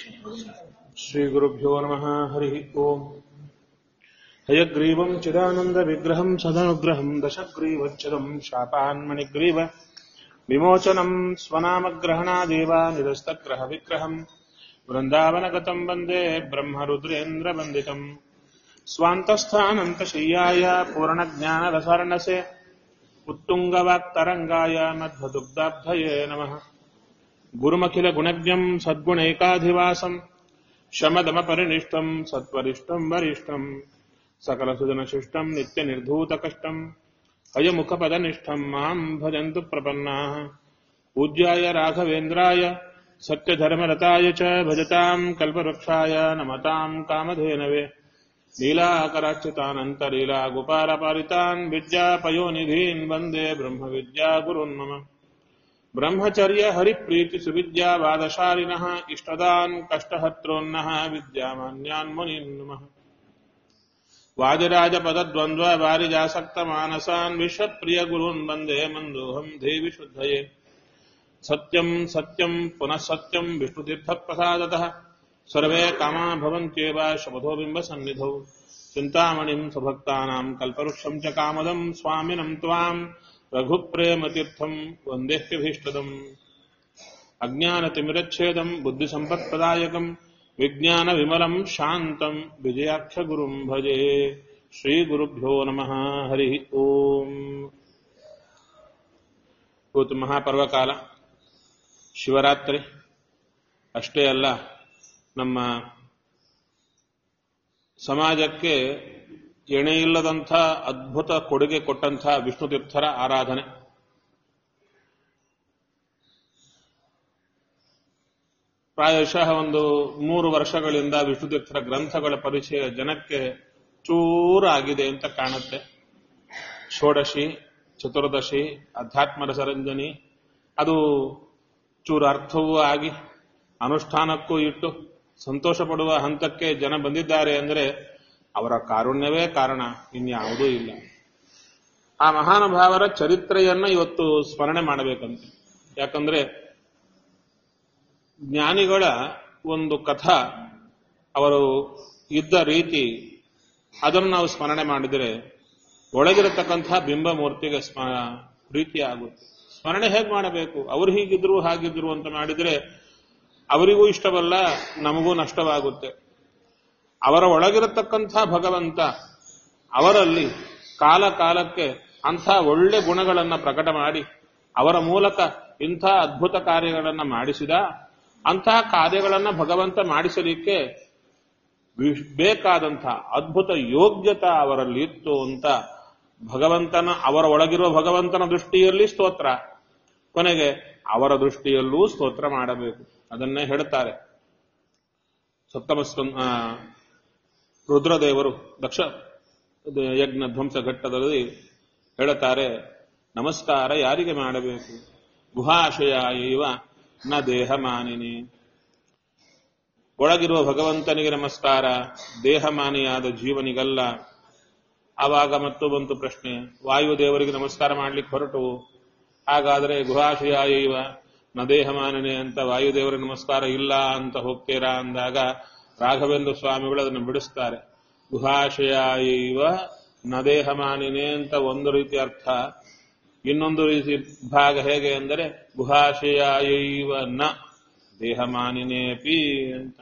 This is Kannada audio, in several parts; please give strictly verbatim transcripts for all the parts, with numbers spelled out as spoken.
श्रीगुरुभ्यो नमः। हरिः ओम्। हयग्रीवम् चिदानन्दविग्रहम् सदनुग्रहम् दशग्रीवच्छदम् शापान्मणिग्रीव विमोचनम् स्वनामग्रहणादेव निरस्तग्रहविग्रहम् वृन्दावनगतम् वन्दे ब्रह्मरुद्रेन्द्रवन्दितम् स्वान्तस्थानन्तशय्याय पूर्णज्ञानरसार्णसे उत्तुङ्गवाक्तरङ्गाय मध्वदुग्धाब्धये नमः। गुरुमखिलगुणज्ञम् सद्गुणैकाधिवासम् शमदमपरिनिष्टम् सत्वरिष्टम् वरिष्ठम् सकलसुजनशिष्टम् नित्यनिर्धूतकष्टम् अयमुखपदनिष्ठम् माम् भजन्तु प्रपन्नाः। पूज्याय राघवेन्द्राय सत्यधर्मरताय च भजताम् कल्पवृक्षाय नमताम् कामधेनवे लीलाकराच्युतानन्तलीला गोपालपालितान् विद्यापयोनिधीन् वन्दे ब्रह्मविद्यागुरुन् मम। ब्रह्मचर्य हरिप्रीति सुविद्यावादशालिनः इष्टदान् कष्टहत्रोन्नः विद्यामान्यान् मुनीन् नमः। वादिराजपदद्वन्द्व वारिजासक्तमानसान् विश्वप्रियगुरून् वन्दे मन्दोऽहम् देवि शुद्धये। सत्यम् सत्यम् पुनः सत्यम् विष्णुतीर्थप्रसादतः सर्वे कामा भवन्त्येव शपथो बिम्बसन्निधौ। चिन्तामणिम् स्वभक्तानाम् कल्पवृक्षम् च कामदम् स्वामिनम् त्वाम् रघुप्रेमतीर्थम् वन्देह्यभीष्टदम्। अज्ञानतिमिरच्छेदम् बुद्धिसम्पत्प्रदायकम् विज्ञानविमलम् शान्तम् विजयाख्यगुरुम् भजे। श्रीगुरुभ्यो नमः। हरिः ओम्। ಇವತ್ತು ಮಹಾಪರ್ವಕಾಲ, ಶಿವರಾತ್ರಿ ಅಷ್ಟೇ ಅಲ್ಲ, ನಮ್ಮ ಸಮಾಜಕ್ಕೆ ಎಣೆಯಿಲ್ಲದಂಥ ಅದ್ಭುತ ಕೊಡುಗೆ ಕೊಟ್ಟಂಥ ವಿಷ್ಣುತೀರ್ಥರ ಆರಾಧನೆ. ಪ್ರಾಯಶಃ ಒಂದು ಮೂರು ವರ್ಷಗಳಿಂದ ವಿಷ್ಣುತೀರ್ಥರ ಗ್ರಂಥಗಳ ಪರಿಚಯ ಜನಕ್ಕೆ ಚೂರಾಗಿದೆ ಅಂತ ಕಾಣುತ್ತೆ. ಷೋಡಶಿ, ಚತುರ್ದಶಿ, ಅಧ್ಯಾತ್ಮರ ಸರಂಜನಿ ಅದು ಚೂರು ಅರ್ಥವೂ ಆಗಿ ಅನುಷ್ಠಾನಕ್ಕೂ ಇಟ್ಟು ಸಂತೋಷ ಪಡುವ ಹಂತಕ್ಕೆ ಜನ ಬಂದಿದ್ದಾರೆ ಅಂದರೆ ಅವರ ಕಾರುಣ್ಯವೇ ಕಾರಣ, ಇನ್ಯಾವುದೂ ಇಲ್ಲ. ಆ ಮಹಾನುಭಾವರ ಚರಿತ್ರೆಯನ್ನ ಇವತ್ತು ಸ್ಮರಣೆ ಮಾಡಬೇಕಂತೆ. ಯಾಕಂದ್ರೆ ಜ್ಞಾನಿಗಳ ಒಂದು ಕಥಾ, ಅವರು ಇದ್ದ ರೀತಿ, ಅದನ್ನು ನಾವು ಸ್ಮರಣೆ ಮಾಡಿದರೆ ಒಳಗಿರತಕ್ಕಂಥ ಬಿಂಬಮೂರ್ತಿಗೆ ಸ್ಮ ಪ್ರೀತಿ ಆಗುತ್ತೆ. ಸ್ಮರಣೆ ಹೇಗೆ ಮಾಡಬೇಕು? ಅವರು ಹೀಗಿದ್ರು ಹಾಗಿದ್ರು ಅಂತ ಮಾಡಿದರೆ ಅವರಿಗೂ ಇಷ್ಟವಲ್ಲ, ನಮಗೂ ನಷ್ಟವಾಗುತ್ತೆ. ಅವರ ಒಳಗಿರತಕ್ಕಂಥ ಭಗವಂತ ಅವರಲ್ಲಿ ಕಾಲ ಕಾಲಕ್ಕೆ ಅಂಥ ಒಳ್ಳೆ ಗುಣಗಳನ್ನ ಪ್ರಕಟ ಮಾಡಿ ಅವರ ಮೂಲಕ ಇಂಥ ಅದ್ಭುತ ಕಾರ್ಯಗಳನ್ನ ಮಾಡಿಸಿದ. ಅಂತಹ ಕಾರ್ಯಗಳನ್ನ ಭಗವಂತ ಮಾಡಿಸಲಿಕ್ಕೆ ಬೇಕಾದಂಥ ಅದ್ಭುತ ಯೋಗ್ಯತಾ ಅವರಲ್ಲಿ ಇತ್ತು ಅಂತ ಭಗವಂತನ, ಅವರ ಒಳಗಿರುವ ಭಗವಂತನ ದೃಷ್ಟಿಯಲ್ಲಿ ಸ್ತೋತ್ರ, ಕೊನೆಗೆ ಅವರ ದೃಷ್ಟಿಯಲ್ಲೂ ಸ್ತೋತ್ರ ಮಾಡಬೇಕು. ಅದನ್ನೇ ಹೇಳ್ತಾರೆ ಸಪ್ತಮ ರುದ್ರದೇವರು ದಕ್ಷ ಯಜ್ಞ ಧ್ವಂಸ ಘಟ್ಟದಲ್ಲಿ ಹೇಳುತ್ತಾರೆ, ನಮಸ್ಕಾರ ಯಾರಿಗೆ ಮಾಡಬೇಕು? ಗುಹಾಶಯ ಇವ ನ ದೇಹ ಮಾನಿನಿ. ಒಳಗಿರುವ ಭಗವಂತನಿಗೆ ನಮಸ್ಕಾರ, ದೇಹಮಾನಿಯಾದ ಜೀವನಿಗಲ್ಲ. ಆವಾಗ ಮತ್ತು ಬಂತು ಪ್ರಶ್ನೆ, ವಾಯುದೇವರಿಗೆ ನಮಸ್ಕಾರ ಮಾಡ್ಲಿಕ್ಕೆ ಹೊರಟು, ಹಾಗಾದರೆ ಗುಹಾಶಯ ಇವ ನ ದೇಹಮಾನಿನಿ ಅಂತ ವಾಯುದೇವರಿಗೆ ನಮಸ್ಕಾರ ಇಲ್ಲ ಅಂತ ಹೋಗ್ತೀರಾ ಅಂದಾಗ ರಾಘವೇಂದ್ರ ಸ್ವಾಮಿಗಳು ಅದನ್ನು ಬಿಡಿಸ್ತಾರೆ. ಗುಹಾಶಯ ಇವ ನ ದೇಹಮಾನಿನಿ ಅಂತ ಒಂದು ರೀತಿ ಅರ್ಥ, ಇನ್ನೊಂದು ರೀತಿ ಭಾಗ ಹೇಗೆ ಅಂದರೆ ಗುಹಾಶಯ ಇವ ನ ದೇಹಮಾನಿನೇಪಿ ಅಂತ.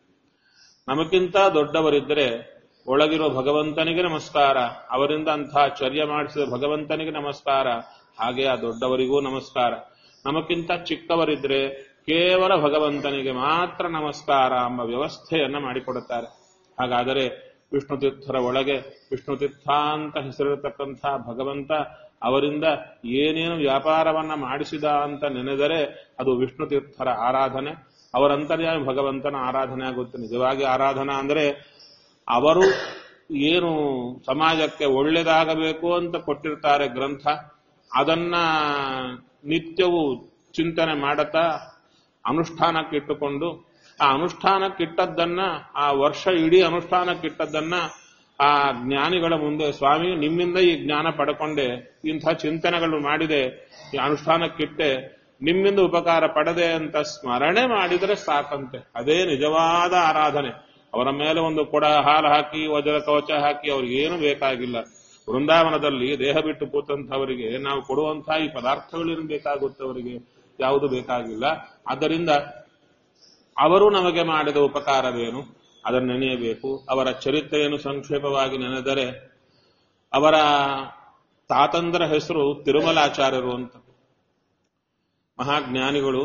ನಮಗಿಂತ ದೊಡ್ಡವರಿದ್ದರೆ ಒಳಗಿರೋ ಭಗವಂತನಿಗೆ ನಮಸ್ಕಾರ, ಅವರಿಂದ ಅಂಥ ಚರ್ಯ ಮಾಡಿಸಿದ ಭಗವಂತನಿಗೆ ನಮಸ್ಕಾರ, ಹಾಗೆ ಆ ದೊಡ್ಡವರಿಗೂ ನಮಸ್ಕಾರ. ನಮಗಿಂತ ಚಿಕ್ಕವರಿದ್ರೆ ಕೇವಲ ಭಗವಂತನಿಗೆ ಮಾತ್ರ ನಮಸ್ಕಾರ ಎಂಬ ವ್ಯವಸ್ಥೆಯನ್ನ ಮಾಡಿಕೊಡುತ್ತಾರೆ. ಹಾಗಾದರೆ ವಿಷ್ಣುತೀರ್ಥರ ಒಳಗೆ ವಿಷ್ಣುತೀರ್ಥ ಅಂತ ಹೆಸರಿರತಕ್ಕಂಥ ಭಗವಂತ ಅವರಿಂದ ಏನೇನು ವ್ಯಾಪಾರವನ್ನ ಮಾಡಿಸಿದ ಅಂತ ನೆನೆದರೆ ಅದು ವಿಷ್ಣುತೀರ್ಥರ ಆರಾಧನೆ. ಅವರಂತರ್ಯಾಮಿ ಭಗವಂತನ ಆರಾಧನೆ ಆಗುತ್ತೆ. ನಿಜವಾಗಿ ಆರಾಧನಾ ಅಂದರೆ ಅವರು ಏನು ಸಮಾಜಕ್ಕೆ ಒಳ್ಳೆಯದಾಗಬೇಕು ಅಂತ ಕೊಟ್ಟಿರ್ತಾರೆ ಗ್ರಂಥ, ಅದನ್ನ ನಿತ್ಯವೂ ಚಿಂತನೆ ಮಾಡುತ್ತಾ ಅನುಷ್ಠಾನಕ್ಕಿಟ್ಟುಕೊಂಡು, ಆ ಅನುಷ್ಠಾನಕ್ಕಿಟ್ಟದ್ದನ್ನ, ಆ ವರ್ಷ ಇಡೀ ಅನುಷ್ಠಾನಕ್ಕಿಟ್ಟದ್ದನ್ನ ಆ ಜ್ಞಾನಿಗಳ ಮುಂದೆ, ಸ್ವಾಮಿ ನಿಮ್ಮಿಂದ ಈ ಜ್ಞಾನ ಪಡ್ಕೊಂಡೆ, ಇಂಥ ಚಿಂತನೆಗಳು ಮಾಡಿದೆ, ಈ ಅನುಷ್ಠಾನಕ್ಕಿಟ್ಟೆ, ನಿಮ್ಮಿಂದ ಉಪಕಾರ ಪಡೆದೆ ಅಂತ ಸ್ಮರಣೆ ಮಾಡಿದರೆ ಸಾಕಂತೆ. ಅದೇ ನಿಜವಾದ ಆರಾಧನೆ. ಅವರ ಮೇಲೆ ಒಂದು ಕೊಡ ಹಾಲು ಹಾಕಿ ವಜ್ರ ಕವಚ ಹಾಕಿ ಅವ್ರಿಗೇನು ಬೇಕಾಗಿಲ್ಲ. ವೃಂದಾವನದಲ್ಲಿ ದೇಹ ಬಿಟ್ಟು ಕೂತಂಥವರಿಗೆ ನಾವು ಕೊಡುವಂತಹ ಈ ಪದಾರ್ಥಗಳೇನು ಬೇಕಾಗುತ್ತೆ, ಅವರಿಗೆ ಯಾವುದು ಬೇಕಾಗಿಲ್ಲ. ಆದ್ದರಿಂದ ಅವರು ನಮಗೆ ಮಾಡಿದ ಉಪಕಾರವೇನು ಅದನ್ನು ನೆನೆಯಬೇಕು. ಅವರ ಚರಿತ್ರೆಯನ್ನು ಸಂಕ್ಷೇಪವಾಗಿ ನೆನೆದರೆ, ಅವರ ತಾತಂದರ ಹೆಸರು ತಿರುಮಲಾಚಾರ್ಯರು ಅಂತ, ಮಹಾಜ್ಞಾನಿಗಳು.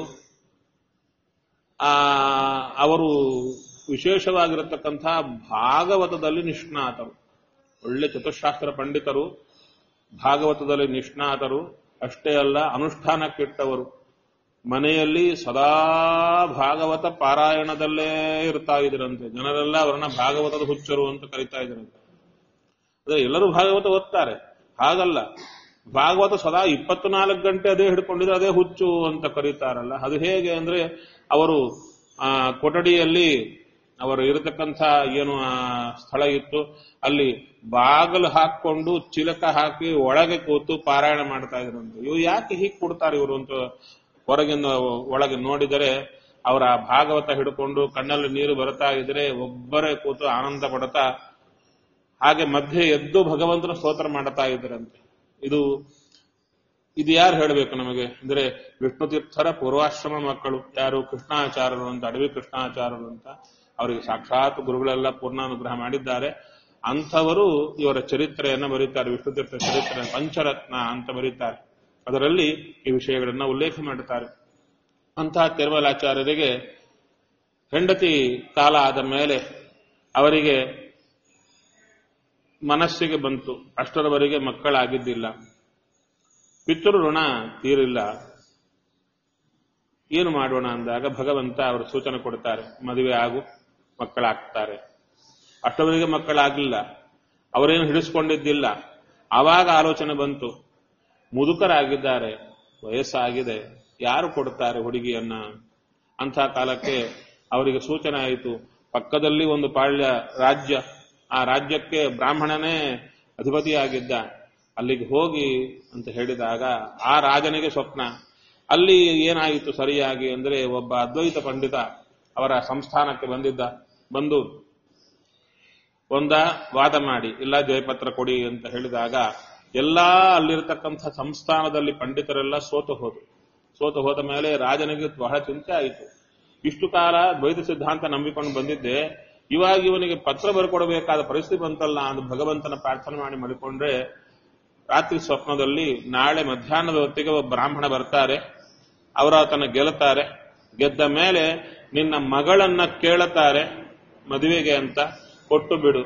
ಆ ಅವರು ವಿಶೇಷವಾಗಿರತಕ್ಕಂತಹ ಭಾಗವತದಲ್ಲಿ ನಿಷ್ಣಾತರು, ಒಳ್ಳೆ ಚತುಶಾಸ್ತ್ರ ಪಂಡಿತರು, ಭಾಗವತದಲ್ಲಿ ನಿಷ್ಣಾತರು. ಅಷ್ಟೇ ಅಲ್ಲ, ಅನುಷ್ಠಾನಕ್ಕಿಟ್ಟವರು. ಮನೆಯಲ್ಲಿ ಸದಾ ಭಾಗವತ ಪಾರಾಯಣದಲ್ಲೇ ಇರ್ತಾ ಇದ್ರಂತೆ. ಜನರೆಲ್ಲ ಅವರನ್ನ ಭಾಗವತದ ಹುಚ್ಚರು ಅಂತ ಕರೀತಾ ಇದ್ರಂತೆ. ಅಂದ್ರೆ ಎಲ್ಲರೂ ಭಾಗವತ ಓದ್ತಾರೆ ಹಾಗಲ್ಲ, ಭಾಗವತ ಸದಾ ಇಪ್ಪತ್ನಾಲ್ಕು ಗಂಟೆ ಅದೇ ಹಿಡ್ಕೊಂಡಿದ್ರೆ ಅದೇ ಹುಚ್ಚು ಅಂತ ಕರೀತಾರಲ್ಲ. ಅದು ಹೇಗೆ ಅಂದ್ರೆ, ಅವರು ಆ ಕೊಠಡಿಯಲ್ಲಿ ಅವರು ಇರತಕ್ಕಂಥ ಏನು ಆ ಸ್ಥಳ ಇತ್ತು, ಅಲ್ಲಿ ಬಾಗಿಲು ಹಾಕೊಂಡು ಚಿಲಕ ಹಾಕಿ ಒಳಗೆ ಕೂತು ಪಾರಾಯಣ ಮಾಡ್ತಾ ಇದ್ರಂತೆ. ಇವು ಯಾಕೆ ಹೀಗೆ ಕೊಡ್ತಾರೆ ಇವರು ಅಂತ ಹೊರಗಿಂದ ಒಳಗೆ ನೋಡಿದರೆ, ಅವರ ಭಾಗವತ ಹಿಡ್ಕೊಂಡು ಕಣ್ಣಲ್ಲಿ ನೀರು ಬರ್ತಾ ಇದ್ರೆ ಒಬ್ಬರೇ ಕೂತು ಆನಂದ ಪಡ್ತಾ ಹಾಗೆ ಮಧ್ಯೆ ಎದ್ದು ಭಗವಂತನ ಸ್ತೋತ್ರ ಮಾಡ್ತಾ ಇದ್ರಂತೆ. ಇದು ಇದು ಯಾರು ಹೇಳಬೇಕು ನಮಗೆ ಅಂದ್ರೆ, ವಿಷ್ಣು ತೀರ್ಥರ ಪೂರ್ವಾಶ್ರಮ ಮಕ್ಕಳು. ಯಾರು? ಕೃಷ್ಣಾಚಾರ್ಯರು ಅಂತ, ಅಡವಿ ಕೃಷ್ಣಾಚಾರ್ಯರು ಅಂತ. ಅವರಿಗೆ ಸಾಕ್ಷಾತ್ ಗುರುಗಳೆಲ್ಲ ಪೂರ್ಣಾನುಗ್ರಹ ಮಾಡಿದ್ದಾರೆ. ಅಂಥವರು ಇವರ ಚರಿತ್ರೆಯನ್ನು ಬರೀತಾರೆ, ವಿಷ್ಣು ತೀರ್ಥ ಚರಿತ್ರೆ ಪಂಚರತ್ನ ಅಂತ ಬರೀತಾರೆ. ಅದರಲ್ಲಿ ಈ ವಿಷಯಗಳನ್ನ ಉಲ್ಲೇಖ ಮಾಡುತ್ತಾರೆ. ಅಂತಹ ತಿರುಮಲಾಚಾರ್ಯರಿಗೆ ಹೆಂಡತಿ ಕಾಲ ಆದ ಮೇಲೆ ಅವರಿಗೆ ಮನಸ್ಸಿಗೆ ಬಂತು, ಅಷ್ಟರವರೆಗೆ ಮಕ್ಕಳಾಗಿದ್ದಿಲ್ಲ, ಪಿತೃ ಋಣ ತೀರಿಲ್ಲ, ಏನು ಮಾಡೋಣ ಅಂದಾಗ ಭಗವಂತ ಅವರು ಸೂಚನೆ ಕೊಡ್ತಾರೆ, ಮದುವೆ ಆಗು, ಮಕ್ಕಳಾಗ್ತಾರೆ. ಅಷ್ಟವರೆಗೆ ಮಕ್ಕಳಾಗಿಲ್ಲ, ಅವರೇನು ಹಿಡಿಸ್ಕೊಂಡಿದ್ದಿಲ್ಲ. ಆವಾಗ ಆಲೋಚನೆ ಬಂತು, ಮುದುಕರಾಗಿದ್ದಾರೆ, ವಯಸ್ಸಾಗಿದೆ, ಯಾರು ಕೊಡ್ತಾರೆ ಹುಡುಗಿಯನ್ನ? ಅಂಥ ಕಾಲಕ್ಕೆ ಅವರಿಗೆ ಸೂಚನೆ ಆಯಿತು, ಪಕ್ಕದಲ್ಲಿ ಒಂದು ಪಾಳ್ಯ ರಾಜ್ಯ, ಆ ರಾಜ್ಯಕ್ಕೆ ಬ್ರಾಹ್ಮಣನೇ ಅಧಿಪತಿಯಾಗಿದ್ದ, ಅಲ್ಲಿಗೆ ಹೋಗಿ ಅಂತ ಹೇಳಿದಾಗ ಆ ರಾಜನಿಗೆ ಸ್ವಪ್ನ. ಅಲ್ಲಿ ಏನಾಯಿತು ಸರಿಯಾಗಿ ಅಂದ್ರೆ, ಒಬ್ಬ ಅದ್ವೈತ ಪಂಡಿತ ಅವರ ಸಂಸ್ಥಾನಕ್ಕೆ ಬಂದಿದ್ದ. ಬಂದು ಒಂದ ವಾದ ಮಾಡಿ, ಇಲ್ಲ ಜಯಪತ್ರ ಕೊಡಿ ಅಂತ ಹೇಳಿದಾಗ ಎಲ್ಲಾ ಅಲ್ಲಿರತಕ್ಕಂಥ ಸಂಸ್ಥಾನದಲ್ಲಿ ಪಂಡಿತರೆಲ್ಲ ಸೋತು ಹೋದ್ರು. ಸೋತು ಹೋದ ಮೇಲೆ ರಾಜನಿಗೆ ಬಹಳ ಚಿಂತೆ ಆಯಿತು. ಇಷ್ಟು ಕಾಲ ದ್ವೈತ ಸಿದ್ಧಾಂತ ನಂಬಿಕೊಂಡು ಬಂದಿದ್ದೆ, ಇವಾಗ ಇವನಿಗೆ ಪತ್ರ ಬರ್ಕೊಡಬೇಕಾದ ಪರಿಸ್ಥಿತಿ ಬಂತಲ್ಲ ಅಂದು ಭಗವಂತನ ಪ್ರಾರ್ಥನೆ ಮಾಡಿ ಮಾಡಿಕೊಂಡ್ರೆ, ರಾತ್ರಿ ಸ್ವಪ್ನದಲ್ಲಿ ನಾಳೆ ಮಧ್ಯಾಹ್ನದ ಹೊತ್ತಿಗೆ ಒಬ್ಬ ಬ್ರಾಹ್ಮಣ ಬರ್ತಾರೆ, ಅವರ ಆತನ ಗೆಲ್ಲುತ್ತಾರೆ. ಗೆದ್ದ ಮೇಲೆ ನಿನ್ನ ಮಗಳನ್ನ ಕೇಳುತ್ತಾರೆ ಮದುವೆಗೆ ಅಂತ, ಕೊಟ್ಟು ಬಿಡು,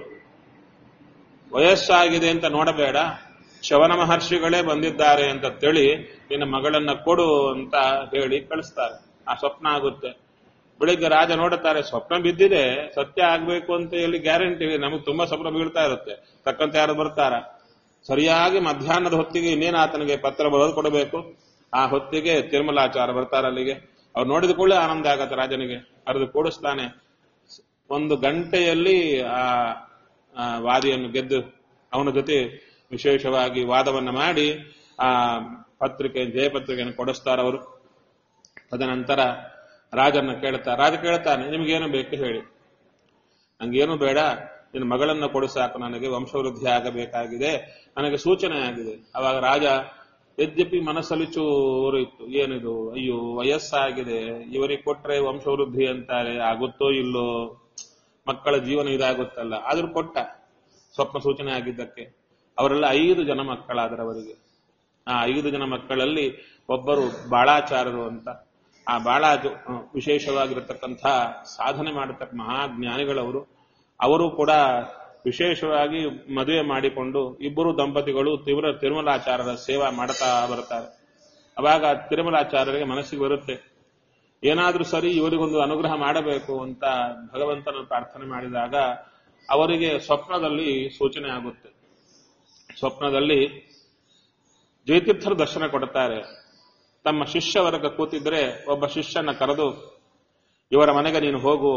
ವಯಸ್ಸಾಗಿದೆ ಅಂತ ನೋಡಬೇಡ, ಶವನ ಮಹರ್ಷಿಗಳೇ ಬಂದಿದ್ದಾರೆ ಅಂತ ತಿಳಿ ನಿನ್ನ ಮಗಳನ್ನ ಕೊಡು ಅಂತ ಹೇಳಿ ಕಳಿಸ್ತಾರೆ. ಆ ಸ್ವಪ್ನ ಆಗುತ್ತೆ. ಬೆಳಿಗ್ಗೆ ರಾಜ ನೋಡುತ್ತಾರೆ, ಸ್ವಪ್ನ ಬಿದ್ದಿದೆ, ಸತ್ಯ ಆಗ್ಬೇಕು ಅಂತ ಎಲ್ಲಿ ಗ್ಯಾರಂಟಿ? ನಮಗೆ ತುಂಬಾ ಸ್ವಪ್ನ ಬೀಳ್ತಾ ಇರುತ್ತೆ, ತಕ್ಕಂತೆ ಯಾರು ಬರ್ತಾರ? ಸರಿಯಾಗಿ ಮಧ್ಯಾಹ್ನದ ಹೊತ್ತಿಗೆ ಇನ್ನೇನು ಆತನಿಗೆ ಪತ್ರ ಬರೆದು ಕೊಡಬೇಕು. ಆ ಹೊತ್ತಿಗೆ ತಿರುಮಲಾಚಾರ್ಯ ಬರ್ತಾರೆ ಅಲ್ಲಿಗೆ. ಅವ್ರು ನೋಡಿದ ಕೂಡಲೇ ಆನಂದ ಆಗತ್ತೆ ರಾಜನಿಗೆ, ಕರೆದು ಕೂಡಿಸ್ತಾನೆ. ಒಂದು ಗಂಟೆಯಲ್ಲಿ ಆ ವಾದಿಯನ್ನು ಗೆದ್ದು ಅವನ ಜೊತೆ ವಿಶೇಷವಾಗಿ ವಾದವನ್ನ ಮಾಡಿ ಆ ಪತ್ರಿಕೆ ಜಯಪತ್ರಿಕೆಯನ್ನು ಕೊಡಿಸ್ತಾರೆ ಅವರು. ತದನಂತರ ರಾಜನ್ನ ಕೇಳ್ತಾರೆ. ರಾಜ ಕೇಳ್ತಾನೆ, ನಿಮಗೇನು ಬೇಕು ಹೇಳಿ. ನಂಗೇನು ಬೇಡ, ನಿನ್ನ ಮಗಳನ್ನ ಕೊಡಿಸಾಕು, ನನಗೆ ವಂಶವೃದ್ಧಿ ಆಗಬೇಕಾಗಿದೆ, ನನಗೆ ಸೂಚನೆ ಆಗಿದೆ. ಅವಾಗ ರಾಜ ಯದ್ಯಪಿ ಮನಸ್ಸಲ್ಲಿ ಚೂರು ಇತ್ತು, ಏನಿದು, ಅಯ್ಯೋ ವಯಸ್ಸಾಗಿದೆ, ಇವರಿಗೆ ಕೊಟ್ರೆ ವಂಶವೃದ್ಧಿ ಅಂತಾರೆ, ಆಗುತ್ತೋ ಇಲ್ಲೋ, ಮಕ್ಕಳ ಜೀವನ ಇದಾಗುತ್ತಲ್ಲ, ಆದ್ರೂ ಕೊಟ್ಟ. ಸ್ವಪ್ನ ಸೂಚನೆ ಆಗಿದ್ದಕ್ಕೆ ಅವರೆಲ್ಲ ಐದು ಜನ ಮಕ್ಕಳಾದರೆ ಅವರಿಗೆ. ಆ ಐದು ಜನ ಮಕ್ಕಳಲ್ಲಿ ಒಬ್ಬರು ಬಾಳಾಚಾರ್ಯರು ಅಂತ. ಆ ಬಾಳಾ ವಿಶೇಷವಾಗಿರತಕ್ಕಂಥ ಸಾಧನೆ ಮಾಡತಕ್ಕ ಮಹಾಜ್ಞಾನಿಗಳವರು. ಅವರು ಕೂಡ ವಿಶೇಷವಾಗಿ ಮದುವೆ ಮಾಡಿಕೊಂಡು ಇಬ್ಬರು ದಂಪತಿಗಳು ತೀವ್ರ ತಿರುಮಲಾಚಾರ್ಯರ ಸೇವಾ ಮಾಡ್ತಾ ಬರ್ತಾರೆ. ಅವಾಗ ತಿರುಮಲಾಚಾರ್ಯರಿಗೆ ಮನಸ್ಸಿಗೆ ಬರುತ್ತೆ, ಏನಾದ್ರೂ ಸರಿ ಇವರಿಗೊಂದು ಅನುಗ್ರಹ ಮಾಡಬೇಕು ಅಂತ ಭಗವಂತನ ಪ್ರಾರ್ಥನೆ ಮಾಡಿದಾಗ ಅವರಿಗೆ ಸ್ವಪ್ನದಲ್ಲಿ ಸೂಚನೆ ಆಗುತ್ತೆ. ಸ್ವಪ್ನದಲ್ಲಿ ಜಯತೀರ್ಥರು ದರ್ಶನ ಕೊಡುತ್ತಾರೆ. ತಮ್ಮ ಶಿಷ್ಯ ವರ್ಗ ಕೂತಿದ್ರೆ ಒಬ್ಬ ಶಿಷ್ಯನ ಕರೆದು, ಇವರ ಮನೆಗೆ ನೀನು ಹೋಗು,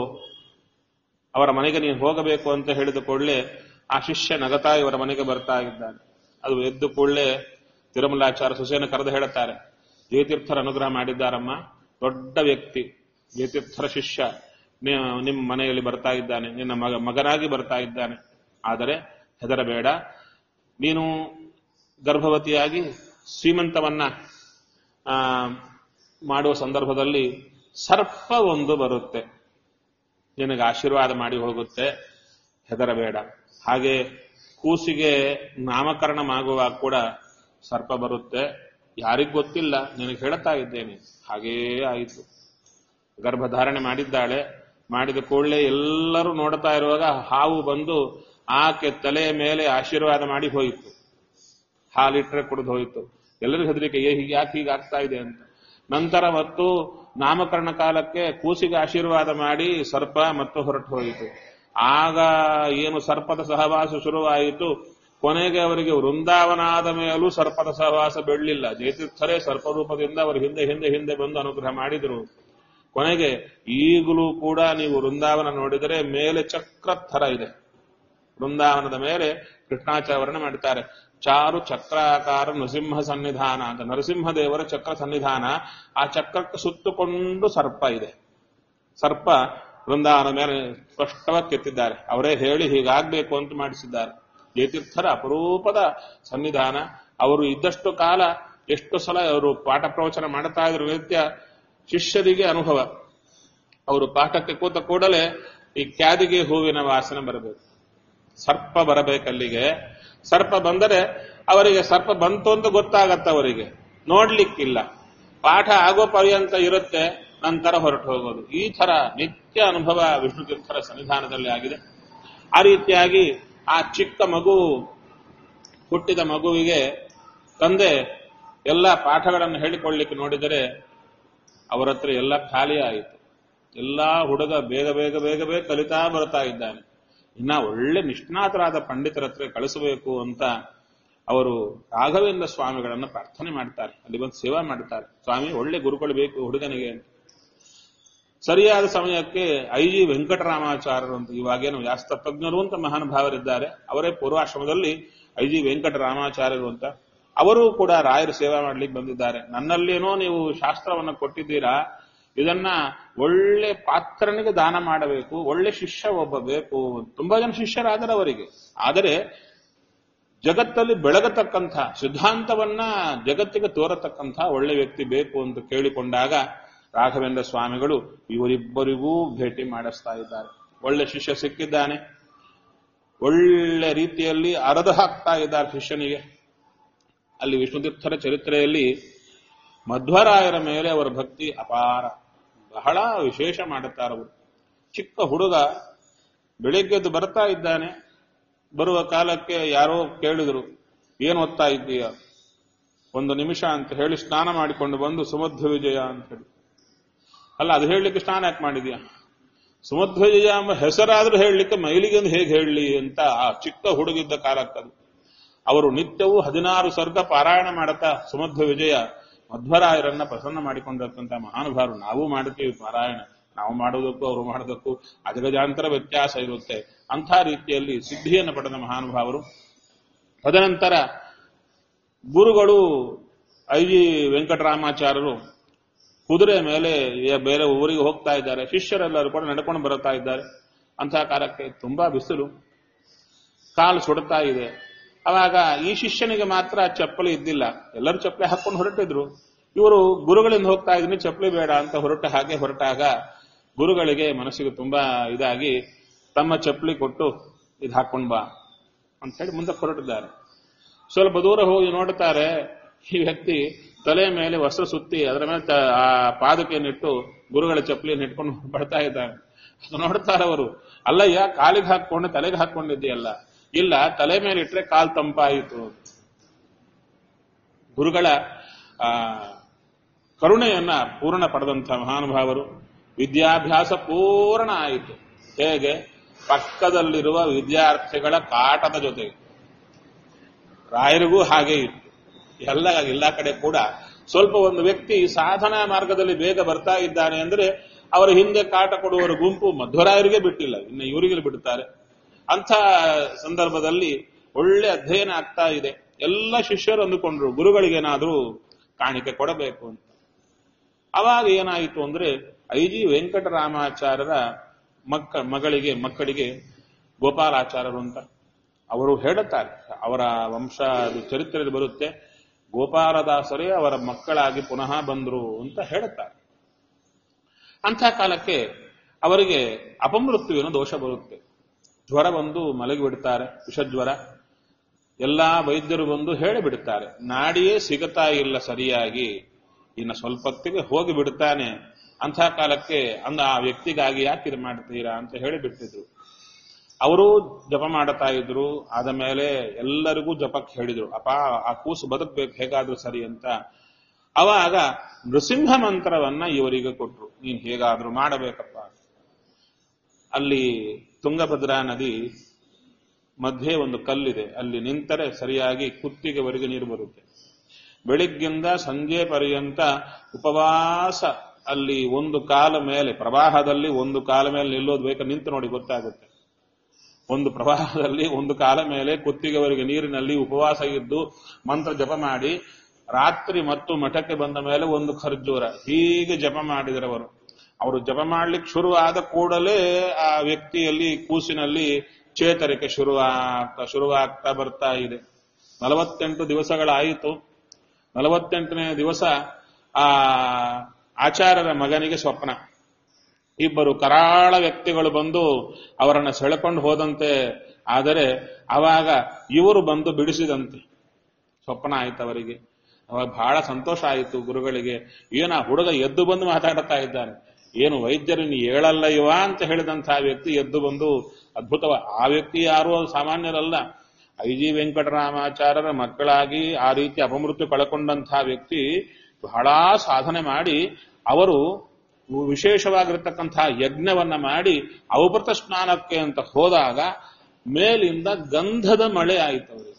ಅವರ ಮನೆಗೆ ನೀನು ಹೋಗಬೇಕು ಅಂತ ಹೇಳಿದ ಕೂಡಲೇ ಆ ಶಿಷ್ಯ ನಗತಾ ಇವರ ಮನೆಗೆ ಬರ್ತಾ ಇದ್ದಾನೆ. ಅದು ಎದ್ದು ಕೂಡಲೇ ತಿರುಮಲಾಚಾರ್ಯ ಸೊಸೆಯನ್ನು ಕರೆದು ಹೇಳುತ್ತಾರೆ, ಜಯತೀರ್ಥರ ಅನುಗ್ರಹ ಮಾಡಿದ್ದಾರಮ್ಮ, ದೊಡ್ಡ ವ್ಯಕ್ತಿ, ಜಯತೀರ್ಥರ ಶಿಷ್ಯ ನಿಮ್ಮ ಮನೆಯಲ್ಲಿ ಬರ್ತಾ ಇದ್ದಾನೆ, ನಿನ್ನ ಮಗ ಮಗನಾಗಿ ಬರ್ತಾ ಇದ್ದಾನೆ. ಆದರೆ ಹೆದರಬೇಡ, ನೀನು ಗರ್ಭವತಿಯಾಗಿ ಶ್ರೀಮಂತವನ್ನ ಆ ಮಾಡುವ ಸಂದರ್ಭದಲ್ಲಿ ಸರ್ಪ ಒಂದು ಬರುತ್ತೆ, ನಿನಗೆ ಆಶೀರ್ವಾದ ಮಾಡಿ ಹೋಗುತ್ತೆ, ಹೆದರಬೇಡ. ಹಾಗೆ ಕೂಸಿಗೆ ನಾಮಕರಣ ಆಗುವಾಗ ಕೂಡ ಸರ್ಪ ಬರುತ್ತೆ, ಯಾರಿಗ್ ಗೊತ್ತಿಲ್ಲ, ನಿನಗೆ ಹೇಳ್ತಾ ಇದ್ದೇನೆ. ಹಾಗೇ ಆಯಿತು. ಗರ್ಭಧಾರಣೆ ಮಾಡಿದ್ದಾಳೆ, ಮಾಡಿದ ಕೂಡಲೇ ಎಲ್ಲರೂ ನೋಡ್ತಾ ಇರುವಾಗ ಹಾವು ಬಂದು ಆಕೆ ತಲೆಯ ಮೇಲೆ ಆಶೀರ್ವಾದ ಮಾಡಿ ಹೋಯಿತು. ಹಾಲಿಟ್ರೆ ಕುಡಿದು ಹೋಯಿತು. ಎಲ್ಲರಿಗೂ ಹೆದರಿಕೆ, ಹೀಗೆ ಯಾಕೆ ಹೀಗೆ ಆಗ್ತಾ ಇದೆ ಅಂತ. ನಂತರ ಮತ್ತು ನಾಮಕರಣ ಕಾಲಕ್ಕೆ ಕೂಸಿಗೆ ಆಶೀರ್ವಾದ ಮಾಡಿ ಸರ್ಪ ಮತ್ತು ಹೊರಟು ಹೋಯಿತು. ಆಗ ಏನು ಸರ್ಪದ ಸಹವಾಸ ಶುರುವಾಯಿತು. ಕೊನೆಗೆ ಅವರಿಗೆ ವೃಂದಾವನಾದ ಮೇಲೂ ಸರ್ಪದ ಸಹವಾಸ ಬೆಳಲಿಲ್ಲ. ಜಯತೀರ್ಥರೇ ಸರ್ಪರೂಪದಿಂದ ಅವರು ಹಿಂದೆ ಹಿಂದೆ ಹಿಂದೆ ಬಂದು ಅನುಗ್ರಹ ಮಾಡಿದರು. ಕೊನೆಗೆ ಈಗಲೂ ಕೂಡ ನೀವು ವೃಂದಾವನ ನೋಡಿದರೆ ಮೇಲೆ ಚಕ್ರ ಥರ ಇದೆ. ವೃಂದಾವನದ ಮೇಲೆ ಕೃಷ್ಣಾಚಾರ್ಯ ಮಾಡ್ತಾರೆ, ಚಾರು ಚಕ್ರಾಕಾರ ನರಸಿಂಹ ಸನ್ನಿಧಾನ ಅಂತ. ನರಸಿಂಹ ದೇವರ ಚಕ್ರ ಸನ್ನಿಧಾನ, ಆ ಚಕ್ರಕ್ಕೆ ಸುತ್ತುಕೊಂಡು ಸರ್ಪ ಇದೆ. ಸರ್ಪ ವೃಂದಾವನ ಮೇಲೆ ಸ್ಪಷ್ಟವಾಗಿ ಕೆತ್ತಿದ್ದಾರೆ. ಅವರೇ ಹೇಳಿ ಹೀಗಾಗಬೇಕು ಅಂತ ಮಾಡಿಸಿದ್ದಾರೆ. ಜಯತೀರ್ಥರ ಅಪರೂಪದ ಸನ್ನಿಧಾನ. ಅವರು ಇದ್ದಷ್ಟು ಕಾಲ ಎಷ್ಟು ಸಲ ಅವರು ಪಾಠ ಪ್ರವಚನ ಮಾಡ್ತಾ ಇದ್ರು ನಿತ್ಯ. ಶಿಷ್ಯರಿಗೆ ಅನುಭವ, ಅವರು ಪಾಠಕ್ಕೆ ಕೂತ ಕೂಡಲೇ ಈ ಕ್ಯಾದಿಗೆ ಹೂವಿನ ವಾಸನೆ ಬರಬೇಕು, ಸರ್ಪ ಬರಬೇಕಲ್ಲಿಗೆ. ಸರ್ಪ ಬಂದರೆ ಅವರಿಗೆ ಸರ್ಪ ಬಂತು ಅಂತ ಗೊತ್ತಾಗತ್ತೆ, ಅವರಿಗೆ ನೋಡ್ಲಿಕ್ಕಿಲ್ಲ. ಪಾಠ ಆಗೋ ಪರ್ಯಂತ ಇರುತ್ತೆ, ನಂತರ ಹೊರಟು ಹೋಗೋದು. ಈ ತರ ನಿತ್ಯ ಅನುಭವ ವಿಷ್ಣು ತೀರ್ಥರ ಸನ್ನಿಧಾನದಲ್ಲಿ ಆಗಿದೆ. ಆ ರೀತಿಯಾಗಿ ಆ ಚಿಕ್ಕ ಮಗು, ಹುಟ್ಟಿದ ಮಗುವಿಗೆ ತಂದೆ ಎಲ್ಲ ಪಾಠಗಳನ್ನು ಹೇಳಿಕೊಳ್ಳಿಕ್ಕೆ ನೋಡಿದರೆ ಅವರ ಹತ್ರ ಎಲ್ಲ ಖಾಲಿ ಆಯಿತು. ಎಲ್ಲ ಹುಡುಗ ಬೇಗ ಬೇಗ ಬೇಗ ಬೇಗ ಕಲಿತಾ ಬರ್ತಾ ಇದ್ದಾನೆ. ಇನ್ನ ಒಳ್ಳೆ ನಿಷ್ಣಾತರಾದ ಪಂಡಿತರ ಹತ್ರ ಕಳಿಸಬೇಕು ಅಂತ ಅವರು ರಾಘವೇಂದ್ರ ಸ್ವಾಮಿಗಳನ್ನ ಪ್ರಾರ್ಥನೆ ಮಾಡ್ತಾರೆ. ಅಲ್ಲಿ ಬಂದು ಸೇವಾ ಮಾಡ್ತಾರೆ. ಸ್ವಾಮಿ ಒಳ್ಳೆ ಗುರುಗಳು ಬೇಕು ಹುಡುಗನಿಗೆ ಅಂತ. ಸರಿಯಾದ ಸಮಯಕ್ಕೆ ಐ ಜಿ ವೆಂಕಟರಾಮಾಚಾರ್ಯರು ಅಂತ, ಇವಾಗೇನು ವ್ಯಾಸ್ತಜ್ಞರು ಅಂತ ಮಹಾನುಭಾವರಿದ್ದಾರೆ, ಅವರೇ ಪೂರ್ವಾಶ್ರಮದಲ್ಲಿ ಐ ಜಿ ವೆಂಕಟರಾಮಾಚಾರ್ಯರು ಅಂತ, ಅವರು ಕೂಡ ರಾಯರ ಸೇವಾ ಮಾಡ್ಲಿಕ್ಕೆ ಬಂದಿದ್ದಾರೆ. ನನ್ನಲ್ಲೇನೋ ನೀವು ಶಾಸ್ತ್ರವನ್ನು ಕೊಟ್ಟಿದ್ದೀರಾ, ಇದನ್ನ ಒಳ್ಳೆ ಪಾತ್ರನಿಗೆ ದಾನ ಮಾಡಬೇಕು, ಒಳ್ಳೆ ಶಿಷ್ಯ ಒಬ್ಬ ಬೇಕು. ತುಂಬಾ ಜನ ಶಿಷ್ಯರಾದರೆ ಅವರಿಗೆ, ಆದರೆ ಜಗತ್ತಲ್ಲಿ ಬೆಳಗತಕ್ಕಂಥ ಸಿದ್ಧಾಂತವನ್ನ ಜಗತ್ತಿಗೆ ತೋರತಕ್ಕಂಥ ಒಳ್ಳೆ ವ್ಯಕ್ತಿ ಬೇಕು ಅಂತ ಕೇಳಿಕೊಂಡಾಗ ರಾಘವೇಂದ್ರ ಸ್ವಾಮಿಗಳು ಇವರಿಬ್ಬರಿಗೂ ಭೇಟಿ ಮಾಡಿಸ್ತಾ ಇದ್ದಾರೆ. ಒಳ್ಳೆ ಶಿಷ್ಯ ಸಿಕ್ಕಿದ್ದಾನೆ, ಒಳ್ಳೆ ರೀತಿಯಲ್ಲಿ ಅರದು ಹಾಕ್ತಾ ಇದ್ದಾರೆ ಶಿಷ್ಯನಿಗೆ. ಅಲ್ಲಿ ವಿಷ್ಣುತೀರ್ಥರ ಚರಿತ್ರೆಯಲ್ಲಿ ಮಧ್ವರಾಯರ ಮೇಲೆ ಅವರ ಭಕ್ತಿ ಅಪಾರ, ಬಹಳ ವಿಶೇಷ ಮಾಡುತ್ತಾರೆ ಅವರು. ಚಿಕ್ಕ ಹುಡುಗ ಬೆಳಿಗ್ಗೆದ್ದು ಬರ್ತಾ ಇದ್ದಾನೆ. ಬರುವ ಕಾಲಕ್ಕೆ ಯಾರೋ ಕೇಳಿದ್ರು, ಏನು ಓದ್ತಾ ಇದ್ದೀಯ? ಒಂದು ನಿಮಿಷ ಅಂತ ಹೇಳಿ ಸ್ನಾನ ಮಾಡಿಕೊಂಡು ಬಂದು ಸುಮಧ್ವ ವಿಜಯ ಅಂತ ಹೇಳಿ. ಅಲ್ಲ, ಅದು ಹೇಳಲಿಕ್ಕೆ ಸ್ನಾನ ಯಾಕೆ ಮಾಡಿದ್ಯಾ? ಸುಮಧ್ವ ವಿಜಯ ಎಂಬ ಹೆಸರಾದ್ರೂ ಹೇಳಲಿಕ್ಕೆ ಮೈಲಿಗೆಂದು ಹೇಗೆ ಹೇಳಲಿ ಅಂತ ಆ ಚಿಕ್ಕ ಹುಡುಗಿದ್ದ ಕಾಲಕ್ಕದು. ಅವರು ನಿತ್ಯವೂ ಹದಿನಾರು ಸರ್ಗ ಪಾರಾಯಣ ಮಾಡುತ್ತಾ ಸುಮಧ್ವ ವಿಜಯ ಮಧ್ವರಾಯರನ್ನ ಪ್ರಸನ್ನ ಮಾಡಿಕೊಂಡಿರತಕ್ಕಂಥ ಮಹಾನುಭಾವರು. ನಾವು ಮಾಡುತ್ತೀವಿ ಪಾರಾಯಣ, ನಾವು ಮಾಡೋದಕ್ಕೂ ಅವರು ಮಾಡೋದಕ್ಕೂ ಅಜಗಜಾಂತರ ವ್ಯತ್ಯಾಸ ಇರುತ್ತೆ. ಅಂಥ ರೀತಿಯಲ್ಲಿ ಸಿದ್ಧಿಯನ್ನು ಪಡೆದ ಮಹಾನುಭಾವರು. ತದನಂತರ ಗುರುಗಳು ಐ ಜಿ ವೆಂಕಟರಾಮಾಚಾರ್ಯರು ಕುದುರೆ ಮೇಲೆ ಬೇರೆ ಊರಿಗೆ ಹೋಗ್ತಾ ಇದ್ದಾರೆ. ಶಿಷ್ಯರೆಲ್ಲರೂ ಕೂಡ ನಡ್ಕೊಂಡು ಬರುತ್ತಾ ಇದ್ದಾರೆ. ಅಂತಹ ಕಾಲಕ್ಕೆ ತುಂಬಾ ಬಿಸಿಲು, ಕಾಲು ಸುಡುತ್ತಾ ಇದೆ. ಅವಾಗ ಈ ಶಿಷ್ಯನಿಗೆ ಮಾತ್ರ ಚಪ್ಪಲಿ ಇದ್ದಿಲ್ಲ, ಎಲ್ಲರೂ ಚಪ್ಪಲಿ ಹಾಕೊಂಡು ಹೊರಟಿದ್ರು. ಇವರು ಗುರುಗಳಿಂದ ಹೋಗ್ತಾ ಇದ್ದೀನಿ, ಚಪ್ಪಲಿ ಬೇಡ ಅಂತ ಹೊರಟ ಹಾಗೆ ಹೊರಟಾಗ ಗುರುಗಳಿಗೆ ಮನಸ್ಸಿಗೆ ತುಂಬಾ ಇದಾಗಿ ತಮ್ಮ ಚಪ್ಪಲಿ ಕೊಟ್ಟು ಇದು ಹಾಕೊಂಡ್ ಬಾ ಅಂತ ಹೇಳಿ ಮುಂದಕ್ಕೆ ಹೊರಟಿದ್ದಾರೆ. ಸ್ವಲ್ಪ ದೂರ ಹೋಗಿ ನೋಡುತ್ತಾರೆ, ಈ ವ್ಯಕ್ತಿ ತಲೆ ಮೇಲೆ ವಸ್ತ್ರ ಸುತ್ತಿ ಅದರ ಮೇಲೆ ಆ ಪಾದಕೆಯನ್ನಿಟ್ಟು ಗುರುಗಳ ಚಪ್ಪಲಿಯನ್ನು ಇಟ್ಕೊಂಡು ಬರ್ತಾ ಇದ್ದಾರೆ. ಅದು ನೋಡ್ತಾರೆ ಅವರು, ಅಲ್ಲಯ್ಯ ಕಾಲಿಗೆ ಹಾಕೊಂಡು ತಲೆಗೆ ಹಾಕೊಂಡಿದ್ದೀಯಲ್ಲ. ಇಲ್ಲ, ತಲೆ ಮೇಲೆ ಇಟ್ರೆ ಕಾಲ್ ತಂಪಾಯಿತು. ಗುರುಗಳ ಆ ಕರುಣೆಯನ್ನ ಪೂರ್ಣ ಪಡೆದಂಥ ಮಹಾನುಭಾವರು. ವಿದ್ಯಾಭ್ಯಾಸ ಪೂರ್ಣ ಆಯಿತು. ಹೇಗೆ? ಪಕ್ಕದಲ್ಲಿರುವ ವಿದ್ಯಾರ್ಥಿಗಳ ಕಾಟದ ಜೊತೆಗೆ. ರಾಯರಿಗೂ ಹಾಗೆ ಇತ್ತು. ಎಲ್ಲ ಎಲ್ಲ ಕಡೆ ಕೂಡ ಸ್ವಲ್ಪ ಒಂದು ವ್ಯಕ್ತಿ ಸಾಧನಾ ಮಾರ್ಗದಲ್ಲಿ ಬೇಗ ಬರ್ತಾ ಇದ್ದಾನೆ ಅಂದ್ರೆ ಅವರ ಹಿಂದೆ ಕಾಟ ಕೊಡುವವರ ಗುಂಪು ಮಧ್ವರಾಯರಿಗೆ ಬಿಟ್ಟಿಲ್ಲ, ಇನ್ನು ಇವರಿಗೆ ಬಿಡುತ್ತಾರೆ. ಅಂಥ ಸಂದರ್ಭದಲ್ಲಿ ಒಳ್ಳೆ ಅಧ್ಯಯನ ಆಗ್ತಾ ಇದೆ. ಎಲ್ಲ ಶಿಷ್ಯರು ಅಂದುಕೊಂಡ್ರು ಗುರುಗಳಿಗೇನಾದ್ರೂ ಕಾಣಿಕೆ ಕೊಡಬೇಕು ಅಂತ. ಅವಾಗ ಏನಾಯಿತು ಅಂದ್ರೆ ಐ ಜಿ ವೆಂಕಟರಾಮಾಚಾರ್ಯರ ಮಕ್ಕ ಮಗಳಿಗೆ ಮಕ್ಕಳಿಗೆ ಗೋಪಾಲಾಚಾರ್ಯರು ಅಂತ ಅವರು ಹೇಳುತ್ತಾರೆ. ಅವರ ವಂಶ ಚರಿತ್ರೆಯಲ್ಲಿ ಬರುತ್ತೆ, ಗೋಪಾಲದಾಸರೇ ಅವರ ಮಕ್ಕಳಾಗಿ ಪುನಃ ಬಂದರು ಅಂತ ಹೇಳುತ್ತಾರೆ. ಅಂಥ ಕಾಲಕ್ಕೆ ಅವರಿಗೆ ಅಪಮೃತ್ಯುವಿನ ದೋಷ ಬರುತ್ತೆ. ಜ್ವರ ಬಂದು ಮಲಗಿ ಬಿಡ್ತಾರೆ, ವಿಷಜ್ವರ. ಎಲ್ಲಾ ವೈದ್ಯರು ಬಂದು ಹೇಳಿಬಿಡುತ್ತಾರೆ, ನಾಡಿಯೇ ಸಿಗುತ್ತಾ ಇಲ್ಲ ಸರಿಯಾಗಿ, ಇನ್ನು ಸ್ವಲ್ಪ ಹೊತ್ತಿಗೆ ಹೋಗಿ ಬಿಡ್ತಾನೆ. ಅಂಥ ಕಾಲಕ್ಕೆ ಅಂದ ಆ ವ್ಯಕ್ತಿಗಾಗಿ ಯಾಕೆ ಇದು ಮಾಡ್ತೀರಾ ಅಂತ ಹೇಳಿಬಿಟ್ಟಿದ್ರು. ಅವರು ಜಪ ಮಾಡುತ್ತಾ ಇದ್ರು. ಆದ ಮೇಲೆ ಎಲ್ಲರಿಗೂ ಜಪಕ್ಕೆ ಹೇಳಿದ್ರು, ಅಪ್ಪ ಆ ಕೂಸು ಬದುಕಬೇಕು ಹೇಗಾದ್ರೂ ಸರಿ ಅಂತ. ಅವಾಗ ನೃಸಿಂಹ ಮಂತ್ರವನ್ನ ಇವರಿಗೆ ಕೊಟ್ರು, ನೀನ್ ಹೇಗಾದ್ರೂ ಮಾಡಬೇಕಪ್ಪ. ಅಲ್ಲಿ ತುಂಗಭದ್ರಾ ನದಿ ಮಧ್ಯೆ ಒಂದು ಕಲ್ಲಿದೆ, ಅಲ್ಲಿ ನಿಂತರೆ ಸರಿಯಾಗಿ ಕುತ್ತಿಗೆವರೆಗೆ ನೀರು ಬರುತ್ತೆ. ಬೆಳಿಗ್ಗಿಂದ ಸಂಜೆ ಪರ್ಯಂತ ಉಪವಾಸ ಅಲ್ಲಿ ಒಂದು ಕಾಲ ಮೇಲೆ, ಪ್ರವಾಹದಲ್ಲಿ ಒಂದು ಕಾಲ ಮೇಲೆ ನಿಲ್ಲೋದು ಬೇಕಾ, ನಿಂತು ನೋಡಿ ಗೊತ್ತಾಗುತ್ತೆ. ಒಂದು ಪ್ರವಾಹದಲ್ಲಿ ಒಂದು ಕಾಲ ಮೇಲೆ ಕುತ್ತಿಗೆವರೆಗೆ ನೀರಿನಲ್ಲಿ ಉಪವಾಸ ಇದ್ದು ಮಂತ್ರ ಜಪ ಮಾಡಿ ರಾತ್ರಿ ಮತ್ತು ಮಠಕ್ಕೆ ಬಂದ ಮೇಲೆ ಒಂದು ಖರ್ಜೂರ ಹೀಗೆ ಜಪ ಮಾಡಿದರವರು. ಅವರು ಜಪ ಮಾಡ್ಲಿಕ್ಕೆ ಶುರುವಾದ ಕೂಡಲೇ ಆ ವ್ಯಕ್ತಿಯಲ್ಲಿ ಕೂಸಿನಲ್ಲಿ ಚೇತರಿಕೆ ಶುರುವಾಗ್ತಾ ಶುರುವಾಗ್ತಾ ಬರ್ತಾ ಇದೆ. ನಲವತ್ತೆಂಟು ದಿವಸಗಳಾಯಿತು. ನಲವತ್ತೆಂಟನೇ ದಿವಸ ಆ ಆಚಾರ್ಯರ ಮಗನಿಗೆ ಸ್ವಪ್ನ. ಇಬ್ಬರು ಕರಾಳ ವ್ಯಕ್ತಿಗಳು ಬಂದು ಅವರನ್ನು ಸೆಳೆಕೊಂಡು ಹೋದಂತೆ. ಆದರೆ ಅವಾಗ ಇವರು ಬಂದು ಬಿಡಿಸಿದಂತೆ ಸ್ವಪ್ನ ಆಯ್ತು ಅವರಿಗೆ. ಅವಾಗ ಬಹಳ ಸಂತೋಷ ಆಯಿತು ಗುರುಗಳಿಗೆ. ಏನ ಹುಡುಗ ಎದ್ದು ಬಂದು ಮಾತಾಡುತ್ತಾ ಇದ್ದಾನೆ, ಏನು ವೈದ್ಯರು ನೀ ಹೇಳಲ್ಲ ಇವ ಅಂತ ಹೇಳಿದಂತಹ ವ್ಯಕ್ತಿ ಎದ್ದು ಬಂದು ಅದ್ಭುತವ. ಆ ವ್ಯಕ್ತಿ ಯಾರು ಸಾಮಾನ್ಯರಲ್ಲ, ಐ ಜಿ ವೆಂಕಟರಾಮಾಚಾರ್ಯರ ಮಕ್ಕಳಾಗಿ ಆ ರೀತಿ ಅಪಮೃತ್ಯು ಕಳ್ಕೊಂಡಂತಹ ವ್ಯಕ್ತಿ ಬಹಳ ಸಾಧನೆ ಮಾಡಿ ಅವರು ವಿಶೇಷವಾಗಿರತಕ್ಕಂತಹ ಯಜ್ಞವನ್ನ ಮಾಡಿ ಅವಭೃತ ಸ್ನಾನಕ್ಕೆ ಅಂತ ಹೋದಾಗ ಮೇಲಿಂದ ಗಂಧದ ಮಳೆ ಆಯಿತು ಅವರಿಗೆ.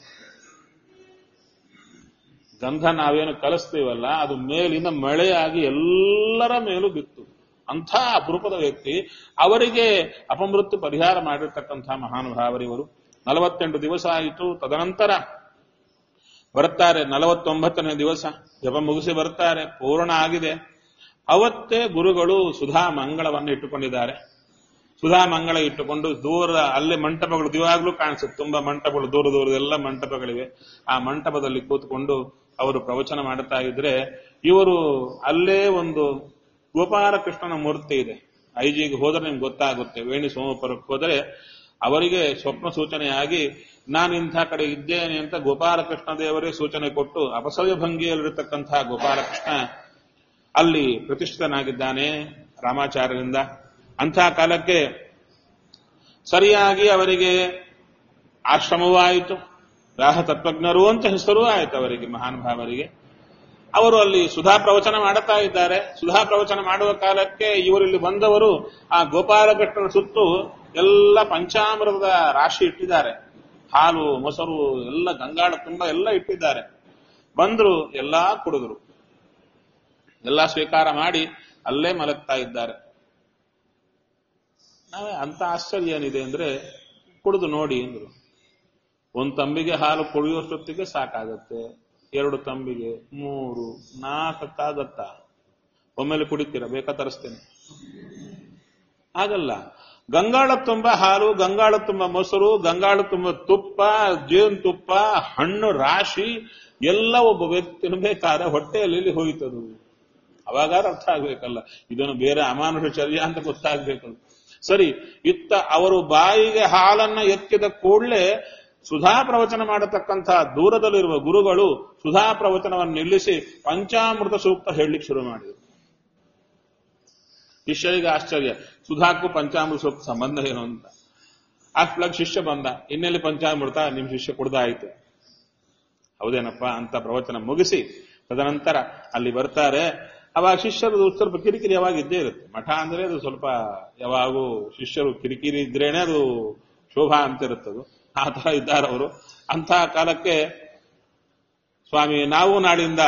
ಗಂಧ ನಾವೇನು ಕಲಿಸ್ತೀವಲ್ಲ, ಅದು ಮೇಲಿಂದ ಮಳೆಯಾಗಿ ಎಲ್ಲರ ಮೇಲೂ ಬಿತ್ತು. ಅಂಥ ಅಪರೂಪದ ವ್ಯಕ್ತಿ. ಅವರಿಗೆ ಅಪಮೃತ್ಯು ಪರಿಹಾರ ಮಾಡಿರ್ತಕ್ಕಂಥ ಮಹಾನುಭಾವರಿವರು. ನಲವತ್ತೆಂಟು ದಿವಸ ಆಯಿತು. ತದನಂತರ ಬರ್ತಾರೆ ನಲವತ್ತೊಂಬತ್ತನೇ ದಿವಸ, ಜಪ ಮುಗಿಸಿ ಬರ್ತಾರೆ, ಪೂರ್ಣ ಆಗಿದೆ. ಅವತ್ತೇ ಗುರುಗಳು ಸುಧಾ ಮಂಗಳವನ್ನು ಇಟ್ಟುಕೊಂಡಿದ್ದಾರೆ. ಸುಧಾ ಮಂಗಳ ಇಟ್ಟುಕೊಂಡು ದೂರ ಅಲ್ಲೇ ಮಂಟಪಗಳು ದಿವಾಗ್ಲೂ ಕಾಣಿಸುತ್ತೆ, ತುಂಬಾ ಮಂಟಪಗಳು ದೂರ ದೂರದೆಲ್ಲ ಮಂಟಪಗಳಿವೆ. ಆ ಮಂಟಪದಲ್ಲಿ ಕೂತ್ಕೊಂಡು ಅವರು ಪ್ರವಚನ ಮಾಡುತ್ತಾ ಇದ್ರೆ, ಇವರು ಅಲ್ಲೇ ಒಂದು ಗೋಪಾಲಕೃಷ್ಣನ ಮೂರ್ತಿ ಇದೆ. ಐಜಿಗೆ ಹೋದ್ರೆ ನಿಮ್ಗೆ ಗೊತ್ತಾಗುತ್ತೆ. ವೇಣಿ ಸೋಮಪುರಕ್ಕೆ ಹೋದರೆ ಅವರಿಗೆ ಸ್ವಪ್ನ ಸೂಚನೆಯಾಗಿ ನಾನು ಇಂಥ ಕಡೆ ಇದ್ದೇನೆ ಅಂತ ಗೋಪಾಲಕೃಷ್ಣ ದೇವರೇ ಸೂಚನೆ ಕೊಟ್ಟು ಅಪಸವ್ಯ ಭಂಗಿಯಲ್ಲಿರತಕ್ಕಂತಹ ಗೋಪಾಲಕೃಷ್ಣ ಅಲ್ಲಿ ಪ್ರತಿಷ್ಠಿತನಾಗಿದ್ದಾನೆ ರಾಮಾಚಾರ್ಯರಿಂದ. ಅಂಥ ಕಾಲಕ್ಕೆ ಸರಿಯಾಗಿ ಅವರಿಗೆ ಆಶ್ರಮವೂ ಆಯಿತು, ರಾಹ ತತ್ವಜ್ಞರು ಅಂತ ಹೆಸರೂ ಆಯಿತು ಅವರಿಗೆ, ಮಹಾನುಭಾವರಿಗೆ. ಅವರು ಅಲ್ಲಿ ಸುಧಾ ಪ್ರವಚನ ಮಾಡುತ್ತಾ ಇದ್ದಾರೆ. ಸುಧಾ ಪ್ರವಚನ ಮಾಡುವ ಕಾಲಕ್ಕೆ ಇವರಲ್ಲಿ ಬಂದವರು ಆ ಗೋಪಾಲಕೃಷ್ಣನ ಸುತ್ತು ಎಲ್ಲ ಪಂಚಾಮೃತದ ರಾಶಿ ಇಟ್ಟಿದ್ದಾರೆ. ಹಾಲು, ಮೊಸರು ಎಲ್ಲ ಗಂಗಾಳ ತುಂಬ ಎಲ್ಲ ಇಟ್ಟಿದ್ದಾರೆ. ಬಂದ್ರು, ಎಲ್ಲಾ ಕುಡಿದ್ರು, ಎಲ್ಲಾ ಸ್ವೀಕಾರ ಮಾಡಿ ಅಲ್ಲೇ ಮಲಗ್ತಾ ಇದ್ದಾರೆ. ನಾವೇ ಅಂತ ಆಶ್ಚರ್ಯ ಏನಿದೆ ಅಂದ್ರೆ, ಕುಡಿದು ನೋಡಿ ಅಂದ್ರು. ಒಂದು ತಂಬಿಗೆ ಹಾಲು ಕುಡಿಯುವಷ್ಟೊತ್ತಿಗೆ ಸಾಕಾಗತ್ತೆ, ಎರಡು ತಂಬಿಗೆ, ಮೂರು, ನಾಲ್ಕಕ್ಕಾಗತ್ತ? ಒಮ್ಮೆಲೆ ಕುಡಿತೀರ? ಬೇಕಾ ತರಿಸ್ತೇನೆ. ಆಗಲ್ಲ. ಗಂಗಾಳ ತುಂಬ ಹಾಲು, ಗಂಗಾಳ ತುಂಬ ಮೊಸರು, ಗಂಗಾಳ ತುಂಬ ತುಪ್ಪ, ಜೇನು ತುಪ್ಪ, ಹಣ್ಣು ರಾಶಿ ಎಲ್ಲ ಒಬ್ಬ ವ್ಯಕ್ತಿ ತಿನ್ಬೇಕಾದ್ರೆ ಹೊಟ್ಟೆಯಲ್ಲಿ ಹೋಯ್ತದು. ಅವಾಗ ಅರ್ಥ ಆಗ್ಬೇಕಲ್ಲ, ಇದನ್ನು ಬೇರೆ ಅಮಾನುಷ ಚರ್ಯ ಅಂತ ಗೊತ್ತಾಗ್ಬೇಕಲ್ಲ. ಸರಿ, ಇತ್ತ ಅವರು ಬಾಯಿಗೆ ಹಾಲನ್ನ ಎತ್ತಿದ ಕೂಡಲೇ ಸುಧಾ ಪ್ರವಚನ ಮಾಡತಕ್ಕಂಥ ದೂರದಲ್ಲಿರುವ ಗುರುಗಳು ಸುಧಾ ಪ್ರವಚನವನ್ನು ನಿಲ್ಲಿಸಿ ಪಂಚಾಮೃತ ಸೂಕ್ತ ಹೇಳಲಿಕ್ಕೆ ಶುರು ಮಾಡಿದರು. ಶಿಷ್ಯರಿಗೆ ಆಶ್ಚರ್ಯ, ಸುಧಾಕ್ಕೂ ಪಂಚಾಮೃತ ಸೂಕ್ತ ಸಂಬಂಧ ಏನು ಅಂತ. ಅಷ್ಟ್ಲಾಗ ಶಿಷ್ಯ ಬಂದ, ಇನ್ನೆಲ್ಲಿ ಪಂಚಾಮೃತ, ನಿಮ್ ಶಿಷ್ಯ ಕುಡ್ದಾಯ್ತು. ಹೌದೇನಪ್ಪ ಅಂತ ಪ್ರವಚನ ಮುಗಿಸಿ ತದನಂತರ ಅಲ್ಲಿ ಬರ್ತಾರೆ. ಅವಾಗ ಶಿಷ್ಯರು ಸ್ವಲ್ಪ ಕಿರಿಕಿರಿ ಯಾವಾಗ ಇದ್ದೇ ಇರುತ್ತೆ. ಮಠ ಅಂದ್ರೆ ಅದು ಸ್ವಲ್ಪ ಯಾವಾಗೂ ಶಿಷ್ಯರು ಕಿರಿಕಿರಿ ಇದ್ರೇನೆ ಅದು ಶೋಭಾ ಅಂತ ಇರುತ್ತದು. ಆ ತರ ಇದ್ದಾರೆ ಅವರು. ಅಂತಹ ಕಾಲಕ್ಕೆ ಸ್ವಾಮಿ ನಾವು ನಾಡಿಂದ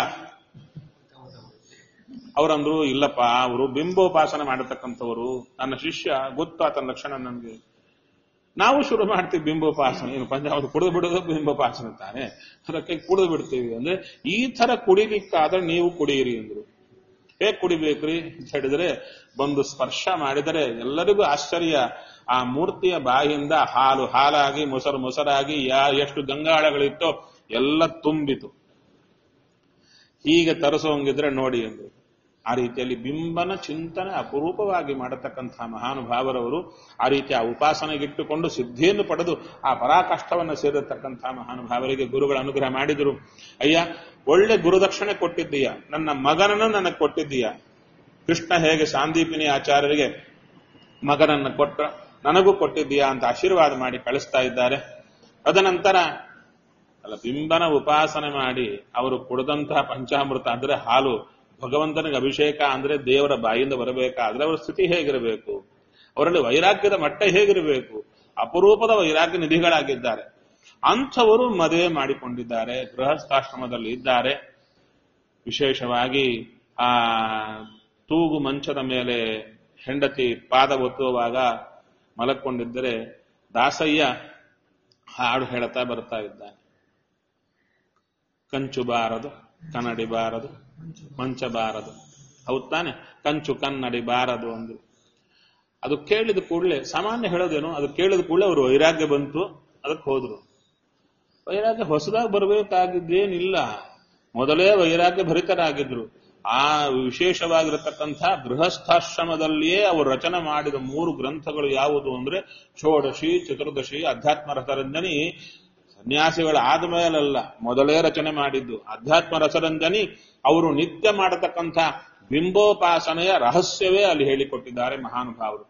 ಅವರಂದ್ರು, ಇಲ್ಲಪ್ಪ ಅವರು ಬಿಂಬೋಪಾಸನ ಮಾಡತಕ್ಕಂಥವರು, ನನ್ನ ಶಿಷ್ಯ, ಗೊತ್ತು ಆತನ ಲಕ್ಷಣ ನನಗೆ. ನಾವು ಶುರು ಮಾಡ್ತೀವಿ ಬಿಂಬೋಪಾಸನ, ಏನು ಪಂಚಾಮೃತ ಕುಡಿದು ಬಿಡೋದು ಬಿಂಬೋಪಾಸನ ತಾನೆ, ಅದಕ್ಕೆ ಕುಡಿದು ಬಿಡ್ತೀವಿ. ಅಂದ್ರೆ ಈ ತರ ಕುಡಿಲಿಕ್ಕಾದ್ರೆ ನೀವು ಕುಡಿಯಿರಿ ಅಂದ್ರು. ಹೇಗೆ ಕುಡಿಬೇಕ್ರಿ ಅಂತ ಹೇಳಿದ್ರೆ, ಬಂದು ಸ್ಪರ್ಶ ಮಾಡಿದರೆ ಎಲ್ಲರಿಗೂ ಆಶ್ಚರ್ಯ. ಆ ಮೂರ್ತಿಯ ಬಾಯಿಯಿಂದ ಹಾಲು ಹಾಲಾಗಿ, ಮೊಸರು ಮೊಸರಾಗಿ, ಯಾ ಎಷ್ಟು ಗಂಗಾಳಗಳಿತ್ತೋ ಎಲ್ಲ ತುಂಬಿತು. ಹೀಗೆ ತರಿಸೋಂಗಿದ್ರೆ ನೋಡಿ ಅಂದ್ರು. ಆ ರೀತಿಯಲ್ಲಿ ಬಿಂಬನ ಚಿಂತನೆ ಅಪರೂಪವಾಗಿ ಮಾಡತಕ್ಕಂತಹ ಮಹಾನುಭಾವರವರು ಆ ರೀತಿಯ ಉಪಾಸನೆಗಿಟ್ಟುಕೊಂಡು ಸಿದ್ಧಿಯನ್ನು ಪಡೆದು ಆ ಪರಾಕಾಷ್ಠವನ್ನು ಸೇರಿರತಕ್ಕಂತಹ ಮಹಾನುಭಾವರಿಗೆ ಗುರುಗಳ ಅನುಗ್ರಹ ಮಾಡಿದರು. ಅಯ್ಯ, ಒಳ್ಳೆ ಗುರುದಕ್ಷಿಣೆ ಕೊಟ್ಟಿದ್ದೀಯ, ನನ್ನ ಮಗನನ್ನು ನನಗೆ ಕೊಟ್ಟಿದ್ದೀಯ. ಕೃಷ್ಣ ಹೇಗೆ ಸಾಂದೀಪಿನಿ ಆಚಾರ್ಯರಿಗೆ ಮಗನನ್ನು ಕೊಟ್ಟ, ನನಗೂ ಕೊಟ್ಟಿದ್ದೀಯಾ ಅಂತ ಆಶೀರ್ವಾದ ಮಾಡಿ ಕಳಿಸ್ತಾ ಇದ್ದಾರೆ. ಅದನಂತರ ಅಲ್ಲ, ಬಿಂಬನ ಉಪಾಸನೆ ಮಾಡಿ ಅವರು ಕುಡಿದಂತಹ ಪಂಚಾಮೃತ ಅಂದ್ರೆ ಹಾಲು ಭಗವಂತನಿಗೆ ಅಭಿಷೇಕ ಅಂದ್ರೆ ದೇವರ ಬಾಯಿಂದ ಬರಬೇಕಾದ್ರೆ ಅವರ ಸ್ಥಿತಿ ಹೇಗಿರಬೇಕು, ಅವರಲ್ಲಿ ವೈರಾಗ್ಯದ ಮಟ್ಟ ಹೇಗಿರಬೇಕು, ಅಪರೂಪದ ವೈರಾಗ್ಯ ನಿಧಿಗಳಾಗಿದ್ದಾರೆ. ಅಂಥವರು ಮದುವೆ ಮಾಡಿಕೊಂಡಿದ್ದಾರೆ, ಗೃಹಸ್ಥಾಶ್ರಮದಲ್ಲಿ ಇದ್ದಾರೆ. ವಿಶೇಷವಾಗಿ ಆ ತೂಗು ಮಂಚದ ಮೇಲೆ ಹೆಂಡತಿ ಪಾದ ಒತ್ತುವಾಗ ಮಲಕ್ಕೊಂಡಿದ್ದರೆ ದಾಸಯ್ಯ ಹಾಡು ಹೇಳ್ತಾ ಬರ್ತಾ ಇದ್ದಾನೆ. ಕಂಚು ಬಾರದು, ಕನ್ನಡಿ ಬಾರದು, ಮಂಚ ಬಾರದು. ಹೌದ್ ತಾನೆ? ಕಂಚು ಕನ್ನಡಿ ಬಾರದು ಅಂದ್ರು. ಅದು ಕೇಳಿದ ಕೂಡಲೇ, ಸಾಮಾನ್ಯ ಹೇಳೋದೇನು, ಅದು ಕೇಳಿದ ಕೂಡಲೇ ಅವರು ವೈರಾಗ್ಯ ಬಂತು, ಅದಕ್ಕೆ ಹೋದ್ರು. ವೈರಾಗ್ಯ ಹೊಸದಾಗಿ ಬರಬೇಕಾಗಿದ್ದೇನಿಲ್ಲ, ಮೊದಲೇ ವೈರಾಗ್ಯ ಭರಿತರಾಗಿದ್ರು. ಆ ವಿಶೇಷವಾಗಿರತಕ್ಕಂಥ ಗೃಹಸ್ಥಾಶ್ರಮದಲ್ಲಿಯೇ ಅವರು ರಚನೆ ಮಾಡಿದ ಮೂರು ಗ್ರಂಥಗಳು ಯಾವುದು ಅಂದ್ರೆ ಷೋಡಶಿ, ಚತುರ್ದಶಿ, ಅಧ್ಯಾತ್ಮ ರಸರಂಜನಿ. ಸನ್ಯಾಸಿಗಳಾದ ಮೇಲಲ್ಲ, ಮೊದಲೇ ರಚನೆ ಮಾಡಿದ್ದು ಅಧ್ಯಾತ್ಮ ರಸರಂಜನಿ. ಅವರು ನಿತ್ಯ ಮಾಡತಕ್ಕಂಥ ಬಿಂಬೋಪಾಸನೆಯ ರಹಸ್ಯವೇ ಅಲ್ಲಿ ಹೇಳಿಕೊಟ್ಟಿದ್ದಾರೆ ಮಹಾನುಭಾವರು.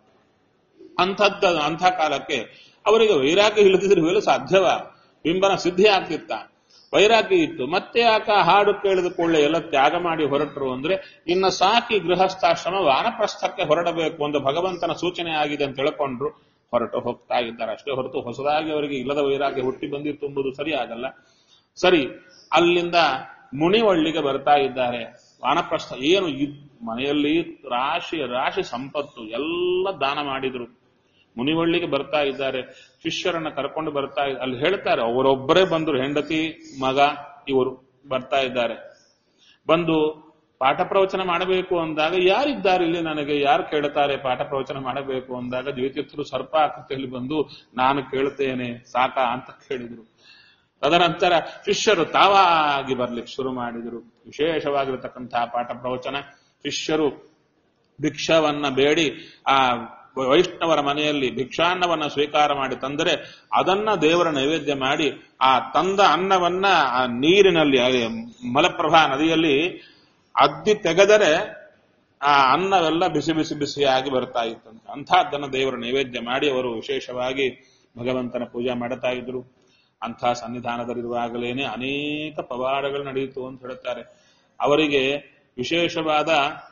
ಅಂಥದ್ದ ಅಂಥ ಕಾಲಕ್ಕೆ ಅವರಿಗೆ ವೈರಾಗ್ಯ ಇಲ್ಲದಿದ್ರೆ ಸಾಧ್ಯವ? ಬಿಂಬನ ಸಿದ್ಧಿ ಆಗ್ತಿತ್ತ? ವೈರಾಗ್ಯ ಇತ್ತು. ಮತ್ತೆ ಯಾಕ ಹಾಡು ಕೇಳಿದ ಕೂಡಲೇ ಎಲ್ಲ ತ್ಯಾಗ ಮಾಡಿ ಹೊರಟರು ಅಂದ್ರೆ, ಇನ್ನು ಸಾಕಿ ಗೃಹಸ್ಥಾಶ್ರಮ ವಾನಪ್ರಸ್ಥಕ್ಕೆ ಹೊರಡಬೇಕು ಅಂತ ಭಗವಂತನ ಸೂಚನೆ ಆಗಿದೆ ಅಂತ ತಿಳ್ಕೊಂಡ್ರು, ಹೊರಟು ಹೋಗ್ತಾ ಇದ್ದಾರೆ ಅಷ್ಟೇ ಹೊರತು ಹೊಸದಾಗಿ ಅವರಿಗೆ ಇಲ್ಲದ ವೈರಾಗ್ಯ ಹುಟ್ಟಿ ಬಂದಿತ್ತು ಎಂಬುದು ಸರಿ ಆಗಲ್ಲ. ಸರಿ, ಅಲ್ಲಿಂದ ಮುನಿವಳ್ಳಿಗೆ ಬರ್ತಾ ಇದ್ದಾರೆ. ವಾನಪ್ರಸ್ಥ ಏನು ಮನೆಯಲ್ಲಿ ರಾಶಿ ರಾಶಿ ಸಂಪತ್ತು ಎಲ್ಲ ದಾನ ಮಾಡಿದ್ರು. ಮುನಿವಳ್ಳಿಗೆ ಬರ್ತಾ ಇದ್ದಾರೆ, ಶಿಷ್ಯರನ್ನ ಕರ್ಕೊಂಡು ಬರ್ತಾ ಇದ್ದಾರೆ. ಅಲ್ಲಿ ಹೇಳ್ತಾರೆ, ಅವರೊಬ್ಬರೇ ಬಂದ್ರು, ಹೆಂಡತಿ ಮಗ ಇವರು ಬರ್ತಾ ಇದ್ದಾರೆ. ಬಂದು ಪಾಠ ಪ್ರವಚನ ಮಾಡಬೇಕು ಅಂದಾಗ, ಯಾರಿದ್ದಾರೆ ಇಲ್ಲಿ ನನಗೆ, ಯಾರು ಕೇಳುತ್ತಾರೆ ಪಾಠ ಪ್ರವಚನ ಮಾಡಬೇಕು ಅಂದಾಗ, ದ್ವಿತೀರ್ಥರು ಸರ್ಪ ಆಕೃತಿಯಲ್ಲಿ ಬಂದು ನಾನು ಕೇಳುತ್ತೇನೆ ಸಾಕ ಅಂತ ಕೇಳಿದ್ರು. ತದನಂತರ ಶಿಷ್ಯರು ತಾವಾಗಿ ಬರ್ಲಿಕ್ಕೆ ಶುರು ಮಾಡಿದರು. ವಿಶೇಷವಾಗಿರತಕ್ಕಂತಹ ಪಾಠ ಪ್ರವಚನ. ಶಿಷ್ಯರು ಭಿಕ್ಷವನ್ನ ಬೇಡಿ ಆ ವೈಷ್ಣವರ ಮನೆಯಲ್ಲಿ ಭಿಕ್ಷಾನ್ನವನ್ನ ಸ್ವೀಕಾರ ಮಾಡಿ ತಂದರೆ ಅದನ್ನ ದೇವರ ನೈವೇದ್ಯ ಮಾಡಿ ಆ ತಂದ ಅನ್ನವನ್ನ ಆ ನೀರಿನಲ್ಲಿ ಮಲಪ್ರಭಾ ನದಿಯಲ್ಲಿ ಅದ್ದಿ ತೆಗೆದರೆ ಆ ಅನ್ನವೆಲ್ಲ ಬಿಸಿ ಬಿಸಿ ಬಿಸಿಯಾಗಿ ಬರ್ತಾ ಇತ್ತಂತೆ. ಅಂಥದ್ದನ್ನ ದೇವರ ನೈವೇದ್ಯ ಮಾಡಿ ಅವರು ವಿಶೇಷವಾಗಿ ಭಗವಂತನ ಪೂಜೆ ಮಾಡುತ್ತಾ ಇದ್ರು. ಅಂಥ ಸನ್ನಿಧಾನದಲ್ಲಿರುವಾಗಲೇನೆ ಅನೇಕ ಪವಾಡಗಳು ನಡೆಯಿತು ಅಂತ ಹೇಳುತ್ತಾರೆ. ಅವರಿಗೆ ವಿಶೇಷವಾದ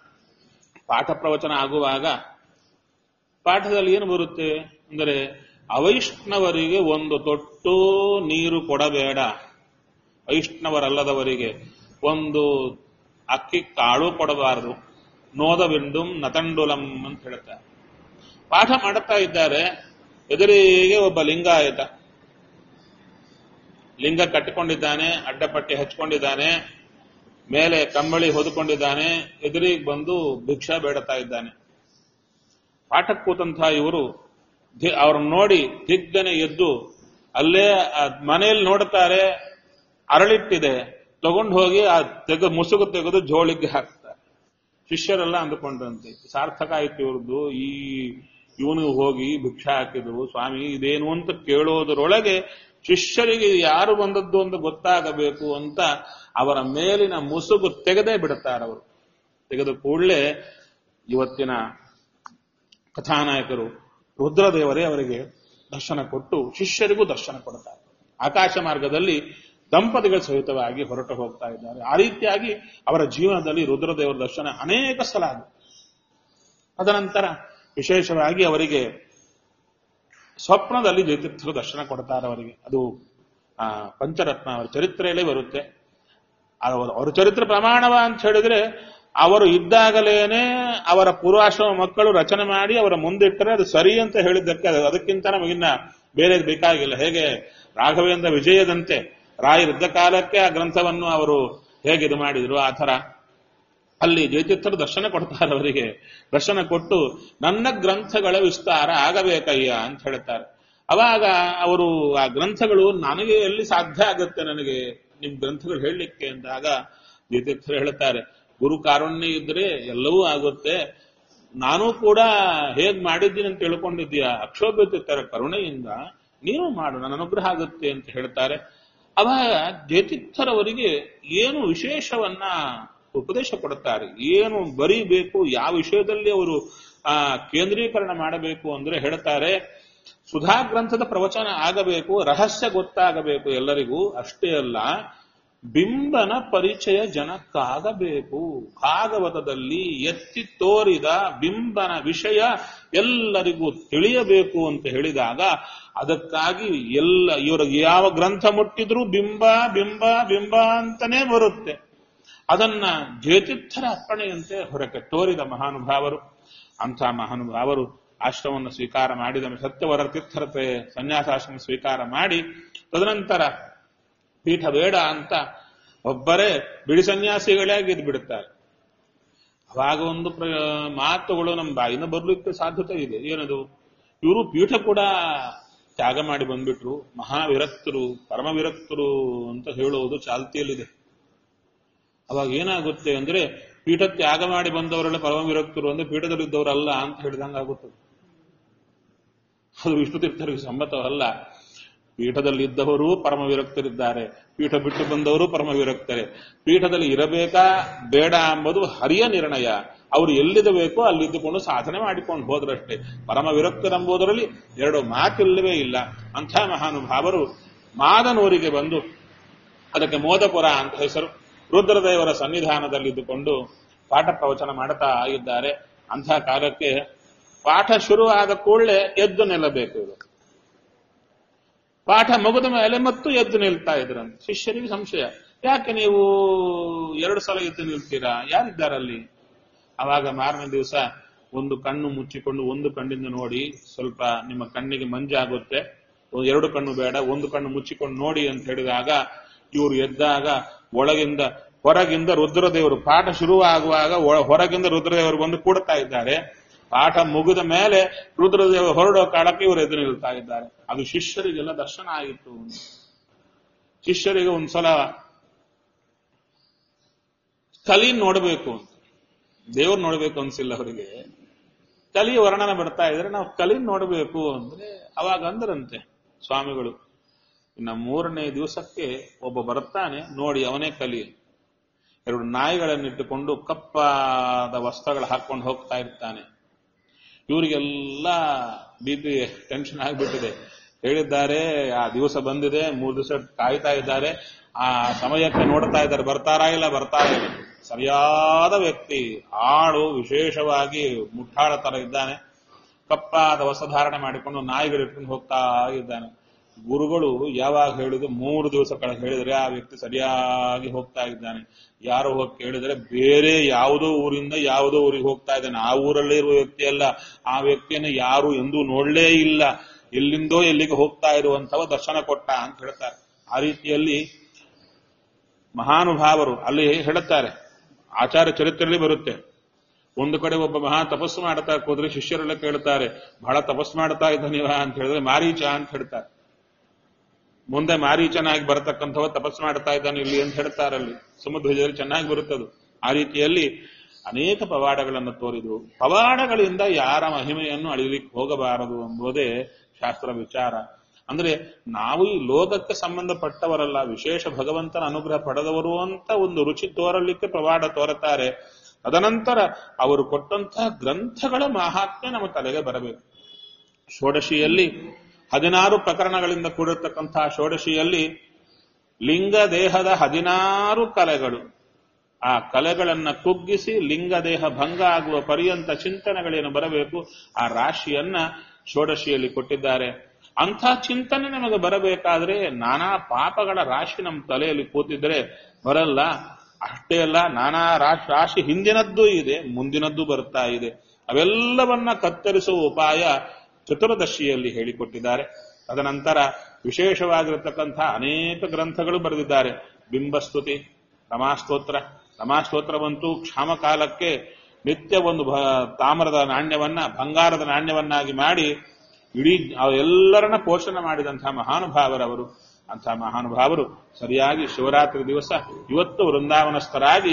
ಪಾಠ ಪ್ರವಚನ ಆಗುವಾಗ ಪಾಠದಲ್ಲಿ ಏನು ಬರುತ್ತೆ ಅಂದರೆ, ಅವೈಷ್ಣವರಿಗೆ ಒಂದು ತೊಟ್ಟು ನೀರು ಕೊಡಬೇಡ, ವೈಷ್ಣವರಲ್ಲದವರಿಗೆ ಒಂದು ಅಕ್ಕಿ ಕಾಳು ಕೊಡಬಾರದು, ನೋದವಿಂಡುಂ ನತಂಡುಲಂ ಅಂತ ಹೇಳ್ತಾರೆ. ಪಾಠ ಮಾಡುತ್ತಾ ಇದ್ದಾರೆ. ಎದುರಿಗೆ ಒಬ್ಬ ಲಿಂಗಾಯತ, ಲಿಂಗ ಕಟ್ಟಿಕೊಂಡಿದ್ದಾನೆ, ಅಡ್ಡಪಟ್ಟಿ ಹಚ್ಕೊಂಡಿದ್ದಾನೆ, ಮೇಲೆ ಕಂಬಳಿ ಹೊದ್ಕೊಂಡಿದ್ದಾನೆ, ಎದುರಿಗೆ ಬಂದು ಭಿಕ್ಷಾ ಬೇಡುತ್ತಾ ಇದ್ದಾನೆ. ಪಾಠಕ್ಕೆ ಕೂತಂತಹ ಇವರು ಅವ್ರನ್ನ ನೋಡಿ ದಿಗ್ಗನೆ ಎದ್ದು ಅಲ್ಲೇ ಮನೆಯಲ್ಲಿ ನೋಡುತ್ತಾರೆ, ಅರಳಿಟ್ಟಿದೆ, ತಗೊಂಡು ಹೋಗಿ ಆ ತೆಗೆದು ಮುಸುಗು ತೆಗೆದು ಜೋಳಿಗೆ ಹಾಕ್ತಾರೆ. ಶಿಷ್ಯರೆಲ್ಲ ಅಂದುಕೊಂಡ್ರಂತೆ, ಸಾರ್ಥಕ ಆಯ್ತು ಇವ್ರದ್ದು, ಈ ಇವನು ಹೋಗಿ ಭಿಕ್ಷಾ ಹಾಕಿದ್ರು, ಸ್ವಾಮಿ ಇದೇನು ಅಂತ ಕೇಳೋದರೊಳಗೆ ಶಿಷ್ಯರಿಗೆ ಯಾರು ಬಂದದ್ದು ಅಂತ ಗೊತ್ತಾಗಬೇಕು ಅಂತ ಅವರ ಮೇಲಿನ ಮುಸುಗು ತೆಗೆದೇ ಬಿಡುತ್ತಾರೆ. ಅವರು ತೆಗೆದ ಕೂಡಲೇ ಇವತ್ತಿನ ಕಥಾನಾಯಕರು ರುದ್ರದೇವರೇ ಅವರಿಗೆ ದರ್ಶನ ಕೊಟ್ಟು ಶಿಷ್ಯರಿಗೂ ದರ್ಶನ ಕೊಡುತ್ತಾರೆ. ಆಕಾಶ ಮಾರ್ಗದಲ್ಲಿ ದಂಪತಿಗಳ ಸಹಿತವಾಗಿ ಹೊರಟು ಹೋಗ್ತಾ ಇದ್ದಾರೆ. ಆ ರೀತಿಯಾಗಿ ಅವರ ಜೀವನದಲ್ಲಿ ರುದ್ರದೇವರ ದರ್ಶನ ಅನೇಕ ಸಲ ಆಗಿದೆ. ಅದನಂತರ ವಿಶೇಷವಾಗಿ ಅವರಿಗೆ ಸ್ವಪ್ನದಲ್ಲಿ ಜಯತೀರ್ಥರು ದರ್ಶನ ಕೊಡ್ತಾರೆ ಅವರಿಗೆ. ಅದು ಆ ಪಂಚರತ್ನ ಅವರ ಚರಿತ್ರೆಯಲ್ಲೇ ಬರುತ್ತೆ. ಅವರ ಚರಿತ್ರೆ ಪ್ರಮಾಣವ ಅಂತ ಹೇಳಿದ್ರೆ, ಅವರು ಇದ್ದಾಗಲೇನೆ ಅವರ ಪೂರ್ವಾಶ್ರಮ ಮಕ್ಕಳು ರಚನೆ ಮಾಡಿ ಅವರ ಮುಂದಿಟ್ಟರೆ ಅದು ಸರಿ ಅಂತ ಹೇಳಿದ್ದಕ್ಕೆ ಅದಕ್ಕಿಂತ ನಮಗಿನ್ನ ಬೇರೆ ಬೇಕಾಗಿಲ್ಲ. ಹೇಗೆ ರಾಘವೇಂದ್ರ ವಿಜಯದಂತೆ ರಾಯರಿದ್ದ ಕಾಲಕ್ಕೆ ಆ ಗ್ರಂಥವನ್ನು ಅವರು ಹೇಗೆ ಇದು ಮಾಡಿದ್ರು, ಆ ಥರ ಅಲ್ಲಿ ಜಯತೀರ್ಥರು ದರ್ಶನ ಕೊಡ್ತಾರೆ. ಅವರಿಗೆ ದರ್ಶನ ಕೊಟ್ಟು ನನ್ನ ಗ್ರಂಥಗಳ ವಿಸ್ತಾರ ಆಗಬೇಕಯ್ಯ ಅಂತ ಹೇಳ್ತಾರೆ. ಅವಾಗ ಅವರು ಆ ಗ್ರಂಥಗಳು ನನಗೆ ಎಲ್ಲಿ ಸಾಧ್ಯ ಆಗುತ್ತೆ, ನನಗೆ ನಿಮ್ ಗ್ರಂಥಗಳು ಹೇಳಲಿಕ್ಕೆ ಅಂದಾಗ ಜಯತೀರ್ಥರು ಹೇಳ್ತಾರೆ, ಗುರು ಕಾರುಣ್ಯ ಇದ್ರೆ ಎಲ್ಲವೂ ಆಗುತ್ತೆ. ನಾನು ಕೂಡ ಹೇಗ್ ಮಾಡಿದ್ದೀನಿ ಅಂತ ತಿಳ್ಕೊಂಡಿದ್ದೀಯಾ, ಅಕ್ಷೋಭ್ಯತರ ಕರುಣೆಯಿಂದ ನೀನು ಮಾಡು, ನನ್ನ ಅನುಗ್ರಹ ಆಗುತ್ತೆ ಅಂತ ಹೇಳ್ತಾರೆ. ಅವಾಗ ಜಯತೀರ್ಥರವರಿಗೆ ಏನು ವಿಶೇಷವನ್ನ ಉಪದೇಶ ಕೊಡುತ್ತಾರೆ, ಏನು ಬರೀಬೇಕು, ಯಾವ ವಿಷಯದಲ್ಲಿ ಅವರು ಆ ಕೇಂದ್ರೀಕರಣ ಮಾಡಬೇಕು ಅಂದ್ರೆ ಹೇಳ್ತಾರೆ, ಸುಧಾ ಗ್ರಂಥದ ಪ್ರವಚನ ಆಗಬೇಕು, ರಹಸ್ಯ ಗೊತ್ತಾಗಬೇಕು ಎಲ್ಲರಿಗೂ, ಅಷ್ಟೇ ಅಲ್ಲ ಬಿಂಬನ ಪರಿಚಯ ಜನಕ್ಕಾಗಬೇಕು. ಭಾಗವತದಲ್ಲಿ ಎತ್ತಿ ತೋರಿದ ಬಿಂಬನ ವಿಷಯ ಎಲ್ಲರಿಗೂ ತಿಳಿಯಬೇಕು ಅಂತ ಹೇಳಿದಾಗ ಅದಕ್ಕಾಗಿ ಎಲ್ಲ ಇವರಿಗೆ ಯಾವ ಗ್ರಂಥ ಮುಟ್ಟಿದ್ರೂ ಬಿಂಬ ಬಿಂಬ ಬಿಂಬ ಅಂತಾನೆ ಬರುತ್ತೆ. ಅದನ್ನ ಜಯತೀರ್ಥರ ಅರ್ಪಣೆಯಂತೆ ಹೊರಕ್ಕೆ ತೋರಿದ ಮಹಾನುಭಾವರು. ಅಂಥ ಮಹಾನುಭಾವರು ಆಶ್ರಮವನ್ನು ಸ್ವೀಕಾರ ಮಾಡಿದ ಸತ್ಯವರ ತೀರ್ಥರತೆ ಸನ್ಯಾಸಾಶ್ರಮ ಸ್ವೀಕಾರ ಮಾಡಿ ತದನಂತರ ಪೀಠ ಬೇಡ ಅಂತ ಒಬ್ಬರೇ ಬಿಡಿ ಸನ್ಯಾಸಿಗಳಾಗಿದ್ದು ಬಿಡುತ್ತಾರೆ. ಅವಾಗ ಒಂದು ಮಾತುಗಳು ನಮ್ಮ ಬಾಯಿನ ಬರ್ಲಿಕ್ಕೆ ಸಾಧ್ಯತೆ ಇದೆ. ಏನದು, ಇವರು ಪೀಠ ಕೂಡ ತ್ಯಾಗ ಮಾಡಿ ಬಂದ್ಬಿಟ್ರು, ಮಹಾವಿರಕ್ತರು ಪರಮವಿರಕ್ತರು ಅಂತ ಹೇಳುವುದು ಚಾಲ್ತಿಯಲ್ಲಿದೆ. ಅವಾಗ ಏನಾಗುತ್ತೆ ಅಂದ್ರೆ ಪೀಠ ತ್ಯಾಗ ಮಾಡಿ ಬಂದವರೆಲ್ಲ ಪರಮವಿರಕ್ತರು ಅಂದ್ರೆ ಪೀಠದಲ್ಲಿದ್ದವರಲ್ಲ ಅಂತ ಹೇಳಿದಂಗಾಗುತ್ತದೆ. ಅದು ವಿಷ್ಣು ತೀರ್ಥರಿಗೆ ಸಮ್ಮತವಲ್ಲ. ಪೀಠದಲ್ಲಿದ್ದವರು ಪರಮವಿರಕ್ತರಿದ್ದಾರೆ, ಪೀಠ ಬಿಟ್ಟು ಬಂದವರು ಪರಮವಿರಕ್ತರೆ. ಪೀಠದಲ್ಲಿ ಇರಬೇಕಾ ಬೇಡ ಎಂಬುದು ಹರಿಯ ನಿರ್ಣಯ. ಅವರು ಎಲ್ಲಿದಬೇಕೋ ಅಲ್ಲಿದ್ದುಕೊಂಡು ಸಾಧನೆ ಮಾಡಿಕೊಂಡು ಹೋದ್ರಷ್ಟೇ. ಪರಮವಿರಕ್ತರೆಂಬುದರಲ್ಲಿ ಎರಡು ಮಾತಿಲ್ಲವೇ ಇಲ್ಲ. ಅಂಥ ಮಹಾನುಭಾವರು ಮಾದನೂರಿಗೆ ಬಂದು, ಅದಕ್ಕೆ ಮೋದಪುರ ಅಂತ ಹೆಸರು, ರುದ್ರದೇವರ ಸನ್ನಿಧಾನದಲ್ಲಿದ್ದುಕೊಂಡು ಪಾಠ ಪ್ರವಚನ ಮಾಡುತ್ತಾ ಇದ್ದಾರೆ. ಅಂಥ ಕಾಲಕ್ಕೆ ಪಾಠ ಶುರು ಆದ ಕೂಡಲೇ ಎದ್ದು ನಿಲ್ಲಬೇಕು. ಇದು ಪಾಠ ಮುಗಿದ ಮೇಲೆ ಮತ್ತು ಎದ್ದು ನಿಲ್ತಾ ಇದ್ರಂತೆ. ಶಿಷ್ಯರಿಗೆ ಸಂಶಯ, ಯಾಕೆ ನೀವು ಎರಡು ಸಲ ಎದ್ದು ನಿಲ್ತೀರಾ, ಯಾರಿದ್ದಾರಲ್ಲಿ? ಅವಾಗ ಮಾರನೇ ದಿವಸ ಒಂದು ಕಣ್ಣು ಮುಚ್ಚಿಕೊಂಡು ಒಂದು ಕಣ್ಣಿಂದ ನೋಡಿ, ಸ್ವಲ್ಪ ನಿಮ್ಮ ಕಣ್ಣಿಗೆ ಮಂಜಾಗುತ್ತೆ, ಎರಡು ಕಣ್ಣು ಬೇಡ ಒಂದು ಕಣ್ಣು ಮುಚ್ಚಿಕೊಂಡು ನೋಡಿ ಅಂತ ಹೇಳಿದಾಗ ಇವರು ಎದ್ದಾಗ ಒಳಗಿಂದ ಹೊರಗಿಂದ ರುದ್ರದೇವರು, ಪಾಠ ಶುರುವಾಗುವಾಗ ಹೊರಗಿಂದ ರುದ್ರದೇವರು ಬಂದು ಕೂಡುತ್ತಾ ಇದ್ದಾರೆ. ಪಾಠ ಮುಗಿದ ಮೇಲೆ ರುದ್ರದೇವರು ಹೊರಡೋ ಕಾಲಕ್ಕೆ ಇವರು ಎದುರು ನಿಲ್ತಾ ಇದ್ದಾರೆ. ಅದು ಶಿಷ್ಯರಿಗೆಲ್ಲ ದರ್ಶನ ಆಗಿತ್ತು. ಶಿಷ್ಯರಿಗೆ ಒಂದ್ಸಲ ಕಲಿ ನೋಡಬೇಕು ಅಂತ, ದೇವ್ರು ನೋಡ್ಬೇಕು ಅನ್ಸಿಲ್ಲ ಅವರಿಗೆ. ಕಲಿ ವರ್ಣನ ಬರ್ತಾ ಇದ್ರೆ ನಾವು ಕಲಿ ನೋಡಬೇಕು ಅಂದ್ರೆ ಅವಾಗ ಅಂದ್ರಂತೆ ಸ್ವಾಮಿಗಳು, ಇನ್ನು ಮೂರನೇ ದಿವಸಕ್ಕೆ ಒಬ್ಬ ಬರ್ತಾನೆ ನೋಡಿ, ಅವನೇ ಕಲಿ. ಎರಡು ನಾಯಿಗಳನ್ನಿಟ್ಟುಕೊಂಡು ಕಪ್ಪಾದ ವಸ್ತ್ರಗಳು ಹಾಕೊಂಡು ಹೋಗ್ತಾ ಇರ್ತಾನೆ. ಇವರಿಗೆಲ್ಲ ಬಿ ಪಿ ಟೆನ್ಷನ್ ಆಗಿಬಿಟ್ಟಿದೆ. ಹೇಳಿದ್ದಾರೆ ಆ ದಿವಸ ಬಂದಿದೆ, ಮೂರು ದಿವಸ ಕಾಯ್ತಾ ಇದ್ದಾರೆ, ಆ ಸಮಯಕ್ಕೆ ನೋಡ್ತಾ ಇದ್ದಾರೆ, ಬರ್ತಾರಾ ಇಲ್ಲ ಬರ್ತಾರಾ ಇಲ್ಲ. ಸರಿಯಾದ ವ್ಯಕ್ತಿ, ಆಳು ವಿಶೇಷವಾಗಿ ಮುಟ್ಟಾಳ ತರ ಇದ್ದಾನೆ, ಕಪ್ಪಾದ ವಸ್ತ್ರಧಾರಣೆ ಮಾಡಿಕೊಂಡು ನಾಯಿಗಳಿಟ್ಕೊಂಡು ಹೋಗ್ತಾ ಇದ್ದಾನೆ. ಗುರುಗಳು ಯಾವಾಗ ಹೇಳಿದ್ರು, ಮೂರು ದಿವಸ ಕಳೆ ಹೇಳಿದ್ರೆ ಆ ವ್ಯಕ್ತಿ ಸರಿಯಾಗಿ ಹೋಗ್ತಾ ಇದ್ದಾನೆ. ಯಾರೋ ಹೋಗಿ ಕೇಳಿದ್ರೆ ಬೇರೆ ಯಾವುದೋ ಊರಿಂದ ಯಾವುದೋ ಊರಿಗೆ ಹೋಗ್ತಾ ಇದ್ದಾನೆ, ಆ ಊರಲ್ಲೇ ಇರುವ ವ್ಯಕ್ತಿ ಅಲ್ಲ, ಆ ವ್ಯಕ್ತಿಯನ್ನು ಯಾರು ಎಂದೂ ನೋಡ್ಲೇ ಇಲ್ಲ, ಎಲ್ಲಿಂದೋ ಎಲ್ಲಿಗೆ ಹೋಗ್ತಾ ಇರುವಂತವ ದರ್ಶನ ಕೊಟ್ಟ ಅಂತ ಹೇಳ್ತಾರೆ. ಆ ರೀತಿಯಲ್ಲಿ ಮಹಾನುಭಾವರು ಅಲ್ಲಿ ಹೇಳುತ್ತಾರೆ, ಆಚಾರ್ಯ ಚರಿತ್ರೆಯಲ್ಲಿ ಬರುತ್ತೆ. ಒಂದು ಕಡೆ ಒಬ್ಬ ಮಹಾ ತಪಸ್ಸು ಮಾಡ್ತಾ ಹೋದ್ರೆ ಶಿಷ್ಯರೆಲ್ಲ ಕೇಳ್ತಾರೆ, ಬಹಳ ತಪಸ್ಸು ಮಾಡ್ತಾ ಇದ್ದಾನಿವ ಅಂತ ಹೇಳಿದ್ರೆ ಮಾರೀಚ ಅಂತ ಹೇಳ್ತಾರೆ. ಮುಂದೆ ಮಾರೀಚನಾಗಿ ಬರತಕ್ಕಂಥವ ತಪಸ್ಸು ಮಾಡ್ತಾ ಇದ್ದಾನೆ ಇಲ್ಲಿ ಅಂತ ಹೇಳ್ತಾರಲ್ಲಿ. ಸಮುದ್ರದಲ್ಲಿ ಚೆನ್ನಾಗಿ ಬರುತ್ತದು. ಆ ರೀತಿಯಲ್ಲಿ ಅನೇಕ ಪವಾಡಗಳನ್ನು ತೋರಿದ್ರು. ಪವಾಡಗಳಿಂದ ಯಾರ ಮಹಿಮೆಯನ್ನು ಅಳಿಲಿಕ್ಕೆ ಹೋಗಬಾರದು ಎಂಬುದೇ ಶಾಸ್ತ್ರ ವಿಚಾರ. ಅಂದ್ರೆ ನಾವು ಈ ಲೋಕಕ್ಕೆ ಸಂಬಂಧಪಟ್ಟವರಲ್ಲ, ವಿಶೇಷ ಭಗವಂತನ ಅನುಗ್ರಹ ಪಡೆದವರು ಅಂತ ಒಂದು ರುಚಿ ತೋರಲಿಕ್ಕೆ ಪವಾಡ ತೋರುತ್ತಾರೆ. ತದನಂತರ ಅವರು ಕೊಟ್ಟಂತಹ ಗ್ರಂಥಗಳ ಮಹಾತ್ಮೆ ನಮ್ಮ ತಲೆಗೆ ಬರಬೇಕು. ಷೋಡಶಿಯಲ್ಲಿ ಹದಿನಾರು ಪ್ರಕರಣಗಳಿಂದ ಕೂಡಿರತಕ್ಕಂತಹ ಷೋಡಶಿಯಲ್ಲಿ ಲಿಂಗ ದೇಹದ ಹದಿನಾರು ಕಲೆಗಳು, ಆ ಕಲೆಗಳನ್ನ ಕುಗ್ಗಿಸಿ ಲಿಂಗದೇಹ ಭಂಗ ಆಗುವ ಪರ್ಯಂತ ಚಿಂತನೆಗಳೇನು ಬರಬೇಕು, ಆ ರಾಶಿಯನ್ನ ಷೋಡಶಿಯಲ್ಲಿ ಕೊಟ್ಟಿದ್ದಾರೆ. ಅಂಥ ಚಿಂತನೆ ನಮಗೆ ಬರಬೇಕಾದ್ರೆ ನಾನಾ ಪಾಪಗಳ ರಾಶಿ ನಮ್ಮ ತಲೆಯಲ್ಲಿ ಕೂತಿದ್ರೆ ಬರಲ್ಲ. ಅಷ್ಟೇ ಅಲ್ಲ, ನಾನಾ ರಾಶಿ ರಾಶಿ ಹಿಂದಿನದ್ದು ಇದೆ, ಮುಂದಿನದ್ದು ಬರ್ತಾ ಇದೆ. ಅವೆಲ್ಲವನ್ನ ಕತ್ತರಿಸುವ ಉಪಾಯ ಚತುರ್ದಶಿಯಲ್ಲಿ ಹೇಳಿಕೊಟ್ಟಿದ್ದಾರೆ. ತದನಂತರ ವಿಶೇಷವಾಗಿರತಕ್ಕಂಥ ಅನೇಕ ಗ್ರಂಥಗಳು ಬರೆದಿದ್ದಾರೆ. ಬಿಂಬಸ್ತುತಿ, ರಮಾಸ್ತೋತ್ರ. ರಮಾಸ್ತೋತ್ರವಂತೂ ಕ್ಷಾಮಕಾಲಕ್ಕೆ ನಿತ್ಯ ಒಂದು ತಾಮ್ರದ ನಾಣ್ಯವನ್ನ ಬಂಗಾರದ ನಾಣ್ಯವನ್ನಾಗಿ ಮಾಡಿ ಇಡೀ ಎಲ್ಲರನ್ನ ಪೋಷಣೆ ಮಾಡಿದಂತಹ ಮಹಾನುಭಾವರವರು. ಅಂತಹ ಮಹಾನುಭಾವರು ಸರಿಯಾಗಿ ಶಿವರಾತ್ರಿ ದಿವಸ ಇವತ್ತು ವೃಂದಾವನಸ್ಥರಾಗಿ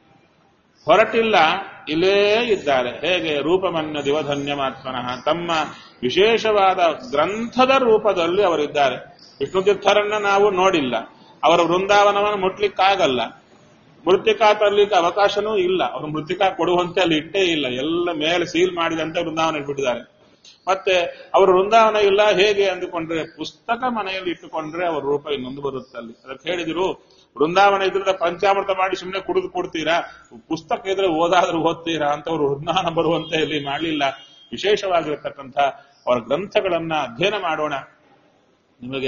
ಹೊರಟಿಲ್ಲ, ಇಲ್ಲೇ ಇದ್ದಾರೆ. ಹೇಗೆ ರೂಪಮನ್ಯ ದಿವಧನ್ಯಮಾತ್ಮನಃ, ತಮ್ಮ ವಿಶೇಷವಾದ ಗ್ರಂಥದ ರೂಪದಲ್ಲಿ ಅವರಿದ್ದಾರೆ. ವಿಷ್ಣು ತೀರ್ಥರನ್ನ ನಾವು ನೋಡಿಲ್ಲ, ಅವರ ವೃಂದಾವನವನ್ನು ಮುಟ್ಲಿಕ್ಕಾಗಲ್ಲ, ಮೃತ್ತಿಕಾ ತರಲಿಕ್ಕೆ ಅವಕಾಶನೂ ಇಲ್ಲ. ಅವರು ಮೃತ್ತಿಕಾ ಕೊಡುವಂತೆ ಅಲ್ಲಿ ಇಟ್ಟೇ ಇಲ್ಲ, ಎಲ್ಲ ಮೇಲೆ ಸೀಲ್ ಮಾಡಿದಂತೆ ವೃಂದಾವನ ಇಟ್ಬಿಟ್ಟಿದ್ದಾರೆ. ಮತ್ತೆ ಅವರ ವೃಂದಾವನ ಇಲ್ಲ ಹೇಗೆ ಅಂದುಕೊಂಡ್ರೆ, ಪುಸ್ತಕ ಮನೆಯಲ್ಲಿ ಇಟ್ಟುಕೊಂಡ್ರೆ ಅವರ ರೂಪ ಇನ್ನೊಂದು ಬರುತ್ತೆ ಅಲ್ಲಿ. ಅದಕ್ಕೆ ಹೇಳಿದ್ರು, ವೃಂದಾವನ ಇದ್ರೆ ಪಂಚಾಮೃತ ಮಾಡಿ ಸುಮ್ಮನೆ ಕುಡಿದು ಕೊಡ್ತೀರಾ, ಪುಸ್ತಕ ಇದ್ರೆ ಓದಾದ್ರೂ ಓದ್ತೀರಾ ಅಂತ ಅವರು ವೃಂದಾವನ ಬರುವಂತೆ ಇಲ್ಲಿ ಮಾಡಲಿಲ್ಲ. ವಿಶೇಷವಾಗಿರತಕ್ಕಂಥ ಅವರ ಗ್ರಂಥಗಳನ್ನ ಅಧ್ಯಯನ ಮಾಡೋಣ. ನಿಮಗೆ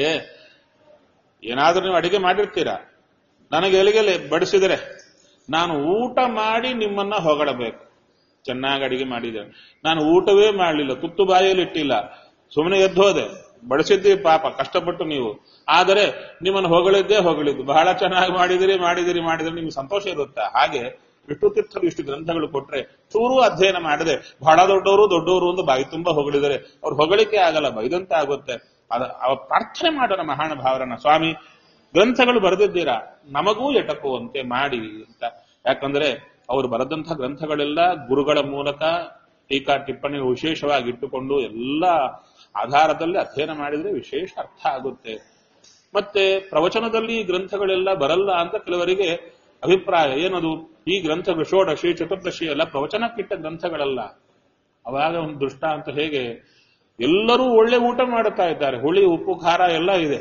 ಏನಾದ್ರೂ ನೀವು ಅಡಿಗೆ ಮಾಡಿರ್ತೀರಾ, ನನಗೆ ಎಲೆಗೆಲೆ ಬಡಿಸಿದರೆ ನಾನು ಊಟ ಮಾಡಿ ನಿಮ್ಮನ್ನ ಹೊಗಳಬೇಕು. ಚೆನ್ನಾಗಿ ಅಡಿಗೆ ಮಾಡಿದ್ದೇನೆ, ನಾನು ಊಟವೇ ಮಾಡಲಿಲ್ಲ, ತುತ್ತು ಬಾಯಲ್ಲಿ ಇಟ್ಟಿಲ್ಲ, ಸುಮ್ಮನೆ ಎದ್ದು ಹೋದೆ, ಬಡಿಸಿದ್ದೀವಿ ಪಾಪ ಕಷ್ಟಪಟ್ಟು ನೀವು, ಆದರೆ ನಿಮ್ಮನ್ನು ಹೊಗಳಿದ್ದೇ ಹೊಗಳಿದ್ದು, ಬಹಳ ಚೆನ್ನಾಗಿ ಮಾಡಿದಿರಿ ಮಾಡಿದಿರಿ ಮಾಡಿದ್ರೆ ನಿಮ್ಗೆ ಸಂತೋಷ ಇರುತ್ತಾ? ಹಾಗೆ ವಿಷ್ಣು ತೀರ್ಥರು ಇಷ್ಟು ಗ್ರಂಥಗಳು ಕೊಟ್ರೆ ಚೂರು ಅಧ್ಯಯನ ಮಾಡದೆ ಬಹಳ ದೊಡ್ಡವರು ದೊಡ್ಡವರು ಒಂದು ಬಾಯಿ ತುಂಬಾ ಹೊಗಳಿದರೆ ಅವ್ರು ಹೊಗಳಿಕೆ ಆಗಲ್ಲ, ಬೈದಂತೆ ಆಗುತ್ತೆ. ಅದ ಅವ ಪ್ರಾರ್ಥನೆ ಮಾಡೋಣ ಮಹಾನುಭಾವರನ್ನ, ಸ್ವಾಮಿ ಗ್ರಂಥಗಳು ಬರೆದಿದ್ದೀರಾ, ನಮಗೂ ಎಟಕುವಂತೆ ಮಾಡಿ ಅಂತ. ಯಾಕಂದ್ರೆ ಅವರು ಬರೆದಂತಹ ಗ್ರಂಥಗಳೆಲ್ಲ ಗುರುಗಳ ಮೂಲಕ ಟೀಕಾ ಟಿಪ್ಪಣಿ ವಿಶೇಷವಾಗಿ ಇಟ್ಟುಕೊಂಡು ಎಲ್ಲ ಆಧಾರದಲ್ಲಿ ಅಧ್ಯಯನ ಮಾಡಿದ್ರೆ ವಿಶೇಷ ಅರ್ಥ ಆಗುತ್ತೆ. ಮತ್ತೆ ಪ್ರವಚನದಲ್ಲಿ ಈ ಗ್ರಂಥಗಳೆಲ್ಲ ಬರಲ್ಲ ಅಂತ ಕೆಲವರಿಗೆ ಅಭಿಪ್ರಾಯ. ಏನದು, ಈ ಗ್ರಂಥಗಳು ಷೋಡಶಿ ಚತುರ್ದಶಿ ಎಲ್ಲ ಪ್ರವಚನಕ್ಕಿಟ್ಟ ಗ್ರಂಥಗಳಲ್ಲ. ಅವಾಗ ಒಂದು ದೃಷ್ಟ ಅಂತ, ಹೇಗೆ ಎಲ್ಲರೂ ಒಳ್ಳೆ ಊಟ ಮಾಡುತ್ತಾ ಇದ್ದಾರೆ, ಹುಳಿ ಉಪ್ಪು ಖಾರ ಎಲ್ಲ ಇದೆ,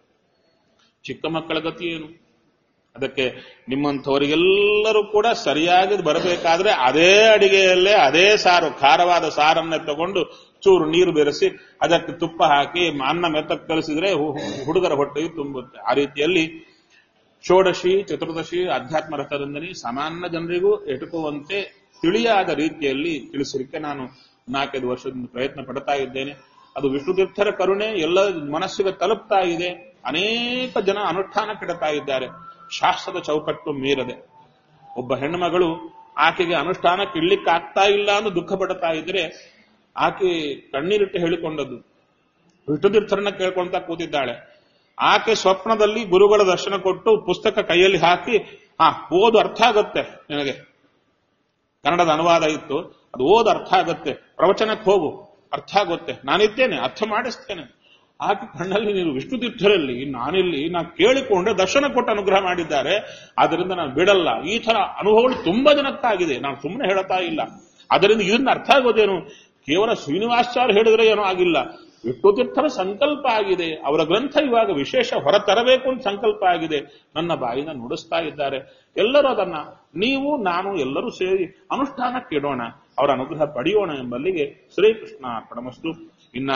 ಚಿಕ್ಕ ಮಕ್ಕಳ ಗತಿ ಏನು? ಅದಕ್ಕೆ ನಿಮ್ಮಂಥವರಿಗೆಲ್ಲರೂ ಕೂಡ ಸರಿಯಾಗಿ ಬರಬೇಕಾದ್ರೆ ಅದೇ ಅಡಿಗೆಯಲ್ಲೇ ಅದೇ ಸಾರು, ಖಾರವಾದ ಸಾರನ್ನೇ ತಗೊಂಡು ಚೂರು ನೀರು ಬೆರೆಸಿ ಅದಕ್ಕೆ ತುಪ್ಪ ಹಾಕಿ ಅನ್ನ ಮೆತ್ತಕ್ಕೆ ಕಲಿಸಿದ್ರೆ ಹುಡುಗರ ಹೊಟ್ಟೆಗೆ ತುಂಬುತ್ತೆ. ಆ ರೀತಿಯಲ್ಲಿ ಷೋಡಶಿ ಚತುರ್ದಶಿ ಅಧ್ಯಾತ್ಮ ರಥದಿಂದಲೇ ಸಾಮಾನ್ಯ ಜನರಿಗೂ ಎಟುಕುವಂತೆ ತಿಳಿಯಾದ ರೀತಿಯಲ್ಲಿ ತಿಳಿಸಲಿಕ್ಕೆ ನಾನು ನಾಲ್ಕೈದು ವರ್ಷದಿಂದ ಪ್ರಯತ್ನ ಪಡ್ತಾ ಇದ್ದೇನೆ. ಅದು ವಿಷ್ಣು ತೀರ್ಥರ ಕರುಣೆ ಎಲ್ಲ ಮನಸ್ಸಿಗೆ ತಲುಪ್ತಾ ಇದೆ. ಅನೇಕ ಜನ ಅನುಷ್ಠಾನ ಕೆಡ್ತಾ ಇದ್ದಾರೆ, ಶಾಸ್ತ್ರದ ಚೌಕಟ್ಟು ಮೀರದೆ. ಒಬ್ಬ ಹೆಣ್ಣು ಮಗಳು ಆಕೆಗೆ ಅನುಷ್ಠಾನಕ್ಕೆ ಇಡ್ಲಿಕ್ಕಾಗ್ತಾ ಇಲ್ಲ ಎಂದು ದುಃಖ ಪಡ್ತಾ ಇದ್ರೆ ಆಕೆ ಕಣ್ಣೀರಿಟ್ಟು ಹೇಳಿಕೊಂಡದ್ದು, ವಿಷ್ಣು ತೀರ್ಥರನ್ನ ಕೇಳ್ಕೊಂತ ಕೂತಿದ್ದಾಳೆ. ಆಕೆ ಸ್ವಪ್ನದಲ್ಲಿ ಗುರುಗಳ ದರ್ಶನ ಕೊಟ್ಟು ಪುಸ್ತಕ ಕೈಯಲ್ಲಿ ಹಾಕಿ, ಹಾ ಓದು ಅರ್ಥ ಆಗತ್ತೆ ನಿನಗೆ, ಕನ್ನಡದ ಅನುವಾದ ಇತ್ತು, ಅದು ಓದು ಅರ್ಥ ಆಗತ್ತೆ, ಪ್ರವಚನಕ್ಕೆ ಹೋಗು ಅರ್ಥ ಆಗುತ್ತೆ, ನಾನಿದ್ದೇನೆ ಅರ್ಥ ಮಾಡಿಸ್ತೇನೆ. ಆಕೆ ಕಣ್ಣಲ್ಲಿ ನೀನು ವಿಷ್ಣು ತೀರ್ಥರಲ್ಲಿ ನಾನಿಲ್ಲಿ ನಾ ಕೇಳಿಕೊಂಡ್ರೆ ದರ್ಶನ ಕೊಟ್ಟು ಅನುಗ್ರಹ ಮಾಡಿದ್ದಾರೆ, ಆದ್ದರಿಂದ ನಾನು ಬಿಡಲ್ಲ. ಈ ತರ ಅನುಭವಗಳು ತುಂಬಾ ಜನಕ್ಕಾಗಿದೆ, ನಾನು ಸುಮ್ಮನೆ ಹೇಳ್ತಾ ಇಲ್ಲ. ಅದರಿಂದ ಇದನ್ನ ಅರ್ಥ ಆಗೋದೇನು, ಕೇವಲ ಶ್ರೀನಿವಾಸಾಚಾರ್ಯ ಹೇಳಿದ್ರೆ ಏನೋ ಆಗಿಲ್ಲ, ವಿಷ್ಣು ತೀರ್ಥರ ಸಂಕಲ್ಪ ಆಗಿದೆ. ಅವರ ಗ್ರಂಥ ಇವಾಗ ವಿಶೇಷ ಹೊರತರಬೇಕು ಅಂತ ಸಂಕಲ್ಪ ಆಗಿದೆ, ನನ್ನ ಬಾಯಿನ ನುಡಿಸ್ತಾ ಇದ್ದಾರೆ. ಎಲ್ಲರೂ ಅದನ್ನ ನೀವು ನಾನು ಎಲ್ಲರೂ ಸೇರಿ ಅನುಷ್ಠಾನಕ್ಕೆ ಇಡೋಣ, ಅವರ ಅನುಗ್ರಹ ಪಡೆಯೋಣ ಎಂಬಲ್ಲಿಗೆ ಶ್ರೀಕೃಷ್ಣ ಅರ್ಪಣಮಸ್ತು. ಇನ್ನ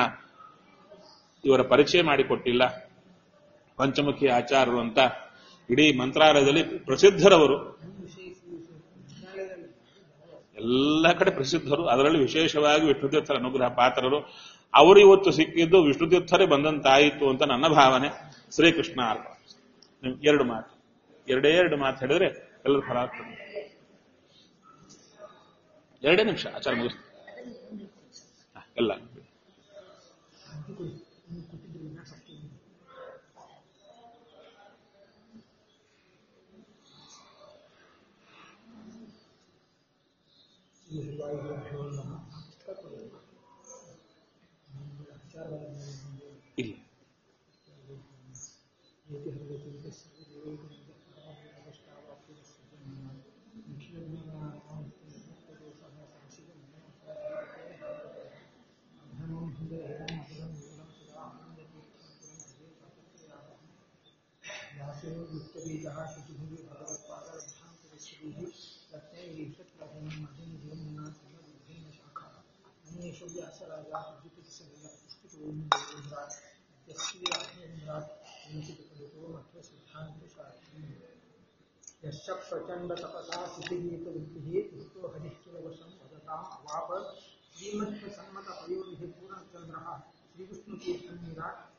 ಇವರ ಪರಿಚಯ ಮಾಡಿಕೊಟ್ಟಿಲ್ಲ. ಪಂಚಮುಖಿ ಆಚಾರ್ಯರು ಅಂತ ಇಡೀ ಮಂತ್ರಾಲಯದಲ್ಲಿ ಪ್ರಸಿದ್ಧರವರು, ಎಲ್ಲ ಕಡೆ ಪ್ರಸಿದ್ಧರು, ಅದರಲ್ಲಿ ವಿಶೇಷವಾಗಿ ವಿಷ್ಣು ತೀರ್ಥರ ಅನುಗ್ರಹ ಪಾತ್ರರು. ಅವರು ಇವತ್ತು ಸಿಕ್ಕಿದ್ದು ವಿಷ್ಣು ತೀರ್ಥರೇ ಬಂದಂತಾಯಿತು ಅಂತ ನನ್ನ ಭಾವನೆ. ಶ್ರೀಕೃಷ್ಣ ಅರ್ಪಣ. ಎರಡು ಮಾತು, ಎರಡೇ ಎರಡು ಮಾತು ಹೇಳಿದ್ರೆ ಎಲ್ಲರೂ ಫಲ ಆಗ್ತದೆ. ಎರಡೇ ನಿಮಿಷ ಆಚಾರ ಮುಗಿಸ್ತಾರೆ ಎಲ್ಲ. ಇಲ್ಲ प्रचंड तपसा सिद्धितो हरिश्चरवशं वदतां अवाप श्रीमत्सम्मत अयोनिधि पूर्णचंद्र श्रीविष्णुतीर्थमीरा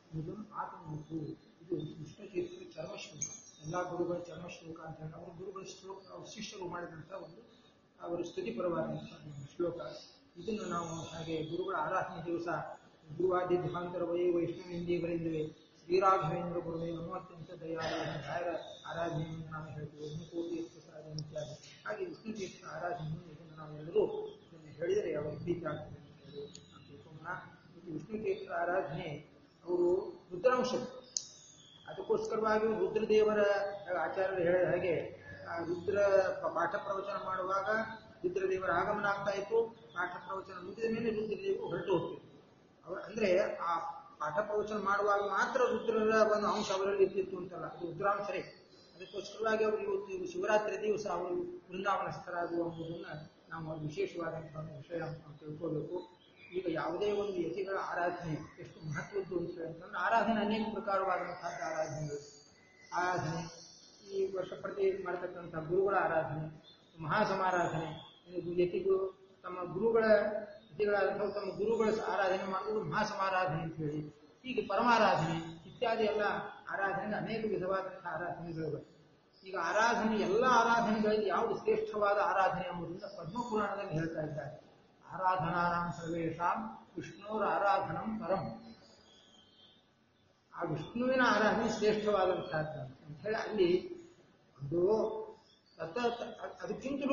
ಇದು ಆತನೋತು ಇದು ವಿಷ್ಣುತೀರ್ಥ ಚರ್ಮಶ್ಲೋಕ. ಎಲ್ಲ ಗುರುಗಳ ಚರ್ಮಶ್ಲೋಕ ಅಂತ ಹೇಳಿ ಅವರು ಗುರುಗಳ ಶ್ಲೋಕ ಅವ್ರ ಶಿಷ್ಯರು ಮಾಡಿದಂಥ ಒಂದು ಅವರ ಸ್ತುತಿಪರವಾದಂಥ ಶ್ಲೋಕ. ಇದನ್ನು ನಾವು ಹಾಗೆ ಗುರುಗಳ ಆರಾಧನೆ ದಿವಸ ಗುರುವಾದಿ ಧ್ವಾಂತರ ವೈ ವೈಷ್ಣವೇಂದ್ರಿಯವರಿಂದವೇ ಶ್ರೀರಾಘವೇಂದ್ರ ಗುರುವೇ ನಮೋ ಅತ್ಯಂತ ದಯಾಳನ ರಾಯರ ಆರಾಧನೆಯನ್ನು ನಾವು ಹೇಳ್ತೀವಿ. ವಿಷ್ಣುಕೋಟಿ ಪ್ರಸಾದ ಇತ್ಯಾದಿ. ಹಾಗೆ ವಿಷ್ಣುತೀರ್ಥ ಆರಾಧನೆಯನ್ನು ಇದನ್ನು ನಾವೆಲ್ಲರೂ ಇದನ್ನು ಹೇಳಿದರೆ ಅವರ ಪ್ರೀತಿ ಆಗ್ತದೆ ಅಂತ ಹೇಳಿ ನಾವು ತಿಳ್ಕೊಳ್ಳೋಣ. ಇದು ವಿಷ್ಣುತೀರ್ಥ ಆರಾಧನೆ ಅವರು ರುದ್ರಾಂಶ, ಅದಕ್ಕೋಸ್ಕರವಾಗಿ ರುದ್ರದೇವರ ಆಚಾರ್ಯರು ಹೇಳಿದ ಹಾಗೆ ಆ ರುದ್ರ ಪಾಠ ಪ್ರವಚನ ಮಾಡುವಾಗ ರುದ್ರದೇವರ ಆಗಮನ ಆಗ್ತಾ ಇತ್ತು. ಪಾಠ ಪ್ರವಚನ ಮುಗಿದ ಮೇಲೆ ರುದ್ರದೇವರು ಹೊರಟು ಹೋಗ್ತಿದ್ರು. ಅವ ಅಂದ್ರೆ ಆ ಪಾಠ ಪ್ರವಚನ ಮಾಡುವಾಗ ಮಾತ್ರ ರುದ್ರರ ಒಂದು ಅಂಶ ಅವರಲ್ಲಿ ಇರ್ತಿತ್ತು ಅಂತಲ್ಲ, ಅದು ರುದ್ರಾಂಶರೇ. ಅದಕ್ಕೋಸ್ಕರವಾಗಿ ಅವರು ಇವತ್ತು ಶಿವರಾತ್ರಿ ದಿವಸ ಅವರು ವೃಂದಾವನಸ್ಥರಾಗುವ ಎಂಬುದನ್ನ ನಾವು ಅದು ವಿಶೇಷವಾದಂತಹ ವಿಷಯ ನಾವು ತಿಳ್ಕೋಬೇಕು. ಈಗ ಯಾವುದೇ ಒಂದು ಯತಿಗಳ ಆರಾಧನೆ ಎಷ್ಟು ಮಹತ್ವದ್ದು ಅಂತ ಅಂತಂದ್ರೆ ಆರಾಧನೆ ಅನೇಕ ಪ್ರಕಾರವಾದಂತಹ ಆರಾಧನೆಗಳು. ಆರಾಧನೆ ಈ ವರ್ಷ ಪ್ರತಿ ಮಾಡತಕ್ಕಂಥ ಗುರುಗಳ ಆರಾಧನೆ, ಮಹಾಸಮಾರಾಧನೆ, ಯತಿಗಳು ತಮ್ಮ ಗುರುಗಳ ಯತಿಗಳಾದಂತಹ ತಮ್ಮ ಗುರುಗಳ ಆರಾಧನೆ ಮಾಡುವುದು ಮಹಾಸಮಾರಾಧನೆ ಅಂತ ಹೇಳಿ, ಹೀಗೆ ಪರಮಾರಾಧನೆ ಇತ್ಯಾದಿ ಎಲ್ಲ ಆರಾಧನೆ ಅನೇಕ ವಿಧವಾದಂತಹ ಆರಾಧನೆಗಳಿವೆ. ಈಗ ಆರಾಧನೆ ಎಲ್ಲ ಆರಾಧನೆಗಳಲ್ಲಿ ಯಾವುದು ಶ್ರೇಷ್ಠವಾದ ಆರಾಧನೆ ಎಂಬುದರಿಂದ ಪದ್ಮಪುರಾಣದಲ್ಲಿ ಹೇಳ್ತಾ ಇದ್ದಾರೆ. ಆರಾಧನಾನಾಂ ಸರ್ವೇಷಾಂ ವಿಷ್ಣುರ ಆರಾಧನಂ ಪರಂ. ಆ ವಿಷ್ಣುವಿನ ಆರಾಧನೆ ಶ್ರೇಷ್ಠವಾದಂತಹದ್ದು ಅಂತ ಹೇಳಿ ಅಲ್ಲಿ ಒಂದು ಅದಕ್ಕಿಂತಲೂ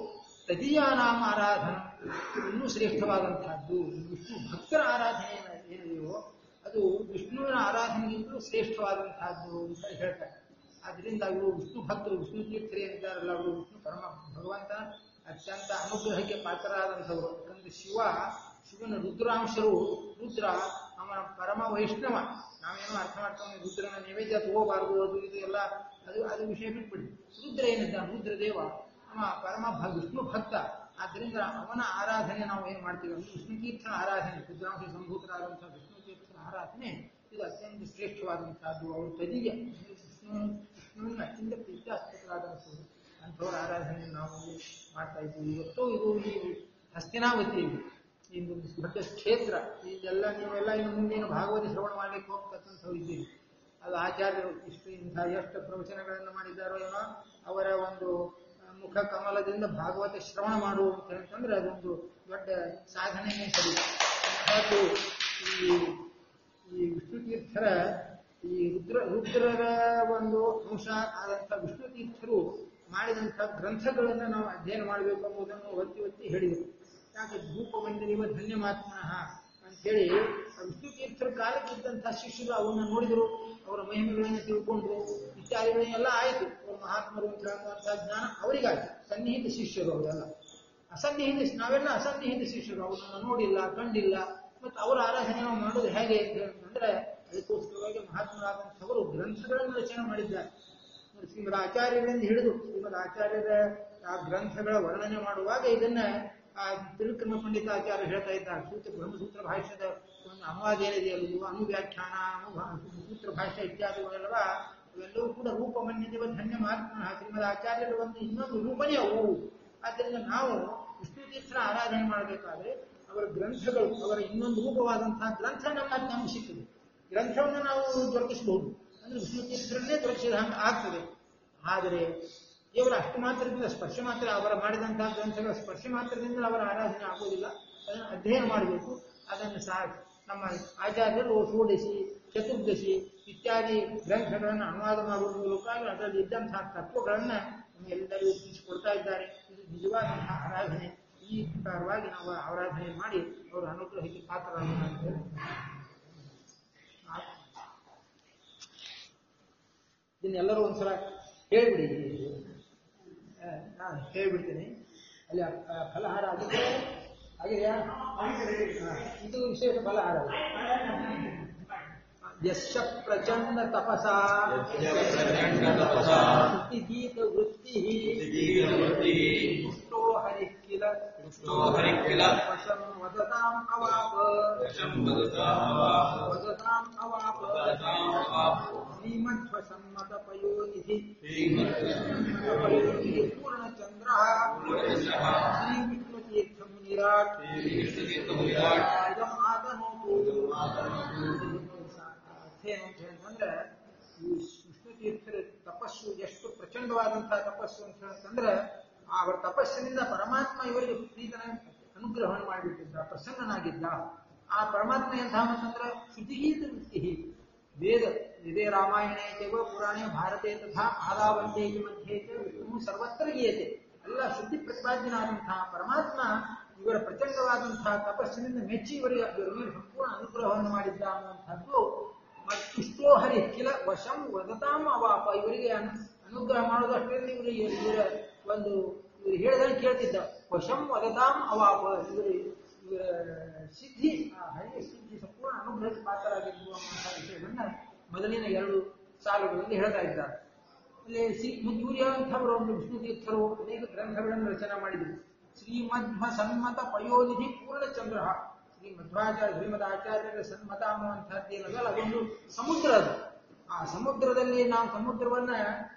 ತದೀಯಾನಾಮ ಆರಾಧನ ಇನ್ನೂ ಶ್ರೇಷ್ಠವಾದಂತಹದ್ದು. ವಿಷ್ಣು ಭಕ್ತರ ಆರಾಧನೆ ಏನಿದೆಯೋ ಅದು ವಿಷ್ಣುವಿನ ಆರಾಧನೆಗಿಂತಲೂ ಶ್ರೇಷ್ಠವಾದಂತಹದ್ದು ಅಂತ ಹೇಳ್ತಾರೆ. ಆದ್ರಿಂದ ಅವರು ವಿಷ್ಣು ಭಕ್ತರು, ವಿಷ್ಣು ತೀರ್ಥರು ಏನಿದ್ದಾರಲ್ಲ ಅವರು ವಿಷ್ಣು ಪರಮ ಭಗವಂತ ಅತ್ಯಂತ ಅನುಗ್ರಹಕ್ಕೆ ಪಾತ್ರರಾದಂಥವರು. ಯಾಕಂದ್ರೆ ಶಿವ ಶಿವನ ರುದ್ರಾಂಶರು, ರುದ್ರ ಅವನ ಪರಮ ವೈಷ್ಣವ. ನಾವೇನೋ ಅರ್ಥ ಮಾಡ್ಕೊಂಡು ರುದ್ರನ ನೈವೇದ್ಯ ತಗೋಬಾರದು ಅದು ಇದು ಎಲ್ಲ ಅದು ಅದು ವಿಷಯ ಬಿಟ್ಬಿಡಿ. ರುದ್ರ ಏನಿದ್ದಾನೆ ರುದ್ರದೇವ ಅವ ಪರಮ ವಿಷ್ಣು ಭಕ್ತ. ಆದ್ದರಿಂದ ಅವನ ಆರಾಧನೆ ನಾವು ಏನ್ ಮಾಡ್ತೀವಿ ಅಂದ್ರೆ ವಿಷ್ಣು ತೀರ್ಥನ ಆರಾಧನೆ, ರುದ್ರಾಂಶ ಸಂಭೂತರಾದಂತಹ ವಿಷ್ಣು ತೀರ್ಥನ ಆರಾಧನೆ ಇದು ಅತ್ಯಂತ ಶ್ರೇಷ್ಠವಾದಂತಹದ್ದು. ಅವರು ತದೀಯ ವಿಷ್ಣು ವಿಷ್ಣುವಿನ ಅತ್ಯಂತ ಪ್ರೀತ್ಯಾಸ್ಪದರಾದಂಥವ್ರು ಅಂಥವ್ರ ಆರಾಧನೆ ನಾವು ಮಾಡ್ತಾ ಇದ್ದೀವಿ. ಇವತ್ತು ಇದು ಈ ಹಸ್ತಿನಾವತಿ ಇದು ದೊಡ್ಡ ಕ್ಷೇತ್ರ. ಇದೆಲ್ಲ ನೀವೆಲ್ಲ ಇನ್ನು ಮುಂದೇನು ಭಾಗವತ ಶ್ರವಣ ಮಾಡಲಿಕ್ಕೆ ಹೋಗ್ತಕ್ಕಂಥವ್ರು ಇದ್ದೀವಿ. ಅದು ಆಚಾರ್ಯರು ಇಷ್ಟು ಇಂಥ ಎಷ್ಟು ಪ್ರವಚನಗಳನ್ನು ಮಾಡಿದ್ದಾರೋ ಏನೋ ಅವರ ಒಂದು ಮುಖ ಕಮಲದಿಂದ ಭಾಗವತ ಶ್ರವಣ ಮಾಡುವಂತ ಅಂತಂದ್ರೆ ಅದೊಂದು ದೊಡ್ಡ ಸಾಧನೆಯೇ ಸರಿ. ಅಂಥದ್ದು ಈ ಈ ವಿಷ್ಣು ತೀರ್ಥರ ಈ ರುದ್ರ ರುದ್ರರ ಒಂದು ಅಂಶ ಆದಂಥ ವಿಷ್ಣು ತೀರ್ಥರು ಮಾಡಿದಂಥ ಗ್ರಂಥಗಳನ್ನು ನಾವು ಅಧ್ಯಯನ ಮಾಡಬೇಕು ಎಂಬುದನ್ನು ಒತ್ತಿ ಒತ್ತಿ ಹೇಳಿದರು. ಯಾಕೆ ಧೂಪ ಬಂದಿರುವ ಧನ್ಯಮಾತ್ಮನಃ ಅಂತೇಳಿ ವಿಷ್ಣು ತೀರ್ಥರ ಕಾಲಕ್ಕಿದ್ದಂತಹ ಶಿಷ್ಯರು ಅವನ್ನ ನೋಡಿದರು, ಅವರ ಮಹಿಮೆಗಳನ್ನು ತಿಳ್ಕೊಂಡ್ರು, ಇತ್ಯಾದಿಗಳನ್ನೆಲ್ಲ ಆಯಿತು. ಅವರು ಮಹಾತ್ಮರು ಅಂತ ಹೇಳುವಂತಹ ಜ್ಞಾನ ಅವರಿಗಾಯ್ತು. ಸನ್ನಿಹಿತ ಶಿಷ್ಯರು ಅವರೆಲ್ಲ. ಅಸನ್ನಿಹಿತ ನಾವೆಲ್ಲ ಅಸನ್ನಿಹಿತ ಶಿಷ್ಯರು, ಅವರನ್ನ ನೋಡಿಲ್ಲ, ಕಂಡಿಲ್ಲ. ಮತ್ತು ಅವರ ಆರಾಧನೆ ನಾವು ಮಾಡೋದು ಹೇಗೆ ಅಂತ ಹೇಳಿದ್ರೆ ಅದಕ್ಕೋಸ್ಕರವಾಗಿ ಮಹಾತ್ಮರಾದಂಥವರು ಗ್ರಂಥಗಳನ್ನು ರಚನೆ ಮಾಡಿದ್ದಾರೆ. ಶ್ರೀಮದ್ ಆಚಾರ್ಯರಿಂದ ಹಿಡಿದು ಶ್ರೀಮದ್ ಆಚಾರ್ಯರ ಆ ಗ್ರಂಥಗಳ ವರ್ಣನೆ ಮಾಡುವಾಗ ಇದನ್ನ ಆ ತಿರುಕ್ರಮ ಪಂಡಿತಾಚಾರ್ಯ ಹೇಳ್ತಾ ಇದ್ದಾರೆ. ಸೂತ್ರ ಬ್ರಹ್ಮಸೂತ್ರ ಭಾಷ್ಯದ ಒಂದು ಅನುವಾದ ಏನಿದೆಯಲ್ಲ, ಅನುವ್ಯಾಖ್ಯಾನ, ಅನು ಸೂತ್ರ ಭಾಷ್ಯ ಇತ್ಯಾದಿಗಳೆಲ್ಲವ ಇವೆಲ್ಲವೂ ಕೂಡ ರೂಪಮನ್ಯದೇವ ಧನ್ಯ ಮಾತ್ಮ ಶ್ರೀಮದ್ ಆಚಾರ್ಯರ ಒಂದು ಇನ್ನೊಂದು ರೂಪನೇ ಅವು. ಆದ್ದರಿಂದ ನಾವು ವಿಷ್ಣು ತೀರ್ಥರ ಆರಾಧನೆ ಮಾಡಬೇಕಾದ್ರೆ ಅವರ ಗ್ರಂಥಗಳು ಅವರ ಇನ್ನೊಂದು ರೂಪವಾದಂತಹ ಗ್ರಂಥ ನಮ್ಮ ನಮ್ಗೆ ಸಿಗ್ತದೆ. ಗ್ರಂಥವನ್ನು ನಾವು ದೊರಕಿಸಬಹುದು, ಅಂದ್ರೆ ವಿಷ್ಣು ತೀರ್ಥರನ್ನೇ ದೊರಕಿಸಿದ ಹಂಗೆ ಆಗ್ತದೆ. ಆದರೆ ಕೇವಲ ಅಷ್ಟು ಮಾತ್ರದಿಂದ ಸ್ಪರ್ಶ ಮಾತ್ರ ಅವರ ಮಾಡಿದಂತಹ ಗ್ರಂಥಗಳ ಸ್ಪರ್ಶ ಮಾತ್ರದಿಂದ ಅವರ ಆರಾಧನೆ ಆಗುವುದಿಲ್ಲ. ಅದನ್ನು ಅಧ್ಯಯನ ಮಾಡಬೇಕು. ಅದನ್ನು ಸಹ ನಮ್ಮ ಆಚಾರ್ಯರು ಷೋಡಶಿ, ಚತುರ್ದಶಿ ಇತ್ಯಾದಿ ಗ್ರಂಥಗಳನ್ನು ಅನುವಾದ ಮಾಡುವ ಮೂಲಕ ಅದರಲ್ಲಿ ಇದ್ದಂತಹ ತತ್ವಗಳನ್ನು ನಮಗೆಲ್ಲರಿಗೂ ತಿಳಿಸಿಕೊಡ್ತಾ ಇದ್ದಾರೆ. ಇದು ನಿಜವಾದಂತಹ ಆರಾಧನೆ. ಈ ಪ್ರಕಾರವಾಗಿ ನಾವು ಆರಾಧನೆ ಮಾಡಿ ಅವರ ಅನುಗ್ರಹಕ್ಕೆ ಪಾತ್ರರಾಗೋಣ ಅಂತ ಹೇಳಿ ಇದನ್ನೆಲ್ಲರೂ ಒಂದ್ಸಲ ಹೇಳ್ಬಿಡಿ. ನಾನು ಹೇಳ್ಬಿಡ್ತೀನಿ. ಅಲ್ಲಿ ಫಲಹಾರ ಆಗಿದ್ರೆ ಆಗಿದೆಯಾ? ಇದು ವಿಶೇಷ ಫಲಹಾರ. ಯಶ ಪ್ರಚಂಡ ತಪಸಾ ಗೀತ ವೃತ್ತಿ ಪುಷ್ಟೋ ಹರಿ ಕಿಲ ವಶಂ ವದತಾಂ ಅವಾಪ ವದತಾಂ ಅವಾಪ ಶ್ರೀಮಧ್ವಸಮ್ಮತ ಪಯೋನಿಧಿ ಪೂರ್ಣಚಂದ್ರ ಶ್ರೀ ವಿಷ್ಣುತೀರ್ಥ ಮುನಿರಾಟ್ ಇದಂ ಆತನೋತು ಅರ್ಥ ಏನು ಅಂತ ಹೇಳಿದ್ರೆ ಈ ವಿಷ್ಣು ತೀರ್ಥರ ತಪಸ್ಸು ಎಷ್ಟು ಪ್ರಚಂಡವಾದಂತಹ ತಪಸ್ಸು ಅಂತ ಹೇಳ್ತಂದ್ರೆ ಅವರ ತಪಸ್ಸಿನಿಂದ ಪರಮಾತ್ಮ ಇವರಿಗೆ ಪ್ರೀತನ ಅನುಗ್ರಹವನ್ನು ಮಾಡಿಬಿಟ್ಟಿದ್ದ, ಪ್ರಸನ್ನನಾಗಿದ್ದ. ಆ ಪರಮಾತ್ಮ ಎಂಥವಂತಂದ್ರೆ ಶ್ರುತಿಹೀತ ವೃತ್ತಿ ವೇದ ಇದೇ ರಾಮಾಯಣೇ ಚೈವ ಪುರಾಣೇ ಭಾರತೆ ತಥಾ ಆದಾವಂತೆ ಮಧ್ಯೆ ವಿಷ್ಣು ಸರ್ವತ್ರ ಗೀಯತೆ. ಎಲ್ಲ ಶುದ್ಧಿ ಪ್ರತಿಪಾದ್ಯನಾದಂತಹ ಪರಮಾತ್ಮ ಇವರ ಪ್ರಚಂಡವಾದಂತಹ ತಪಸ್ಸಿನಿಂದ ಮೆಚ್ಚಿ ಇವರಿಗೆ ಇವರ ಮೇಲೆ ಸಂಪೂರ್ಣ ಅನುಗ್ರಹವನ್ನು ಮಾಡಿದ್ದ ಅನ್ನುವಂಥದ್ದು. ಮತ್ತುಷ್ಟೋ ಹರಿ ಕಿಲ ವಶಂ ವದತಾಮ ಅವಾಪ, ಇವರಿಗೆ ಅನುಗ್ರಹ ಮಾಡೋದಷ್ಟರಲ್ಲಿ ಇವರಿಗೆ ಇವರ ಒಂದು ಇವರು ಹೇಳಿದಾಗ ಕೇಳ್ತಿದ್ದ. ವಶಂ ವದತಾಮ್ ಅವಾಪ, ಇವರು ಇವರ ಸಿದ್ಧಿ ಆ ಹರಿಯ ಸಿದ್ಧಿ ಸಂಪೂರ್ಣ ಅನುಗ್ರಹಕ್ಕೆ ಪಾತ್ರರಾಗಿರುವ ವಿಷಯವನ್ನ ಮೊದಲಿನ ಎರಡು ಸಾಲುಗಳಲ್ಲಿ ಹೇಳ್ತಾ ಇದ್ದಾರೆ. ಅಲ್ಲಿ ಶ್ರೀ ಇವರು ಯಾವಂಥವರು ಒಂದು ವಿಷ್ಣು ತೀರ್ಥರು ಅನೇಕ ಗ್ರಂಥಗಳನ್ನು ರಚನೆ ಮಾಡಿದರು. ಶ್ರೀಮಧ್ವ ಸನ್ಮತ ಪಯೋನಿಧಿ ಪೂರ್ಣಚಂದ್ರ, ಶ್ರೀ ಮಧ್ವಾಚಾರ್ಯ ಶ್ರೀಮದ್ ಆಚಾರ್ಯರ ಸನ್ಮತ ಅನ್ನುವಂಥದ್ದು ಏನದಲ್ಲ ಅದೊಂದು ಸಮುದ್ರ. ಅದು ಆ ಸಮುದ್ರದಲ್ಲಿ ನಾವು ಸಮುದ್ರವನ್ನ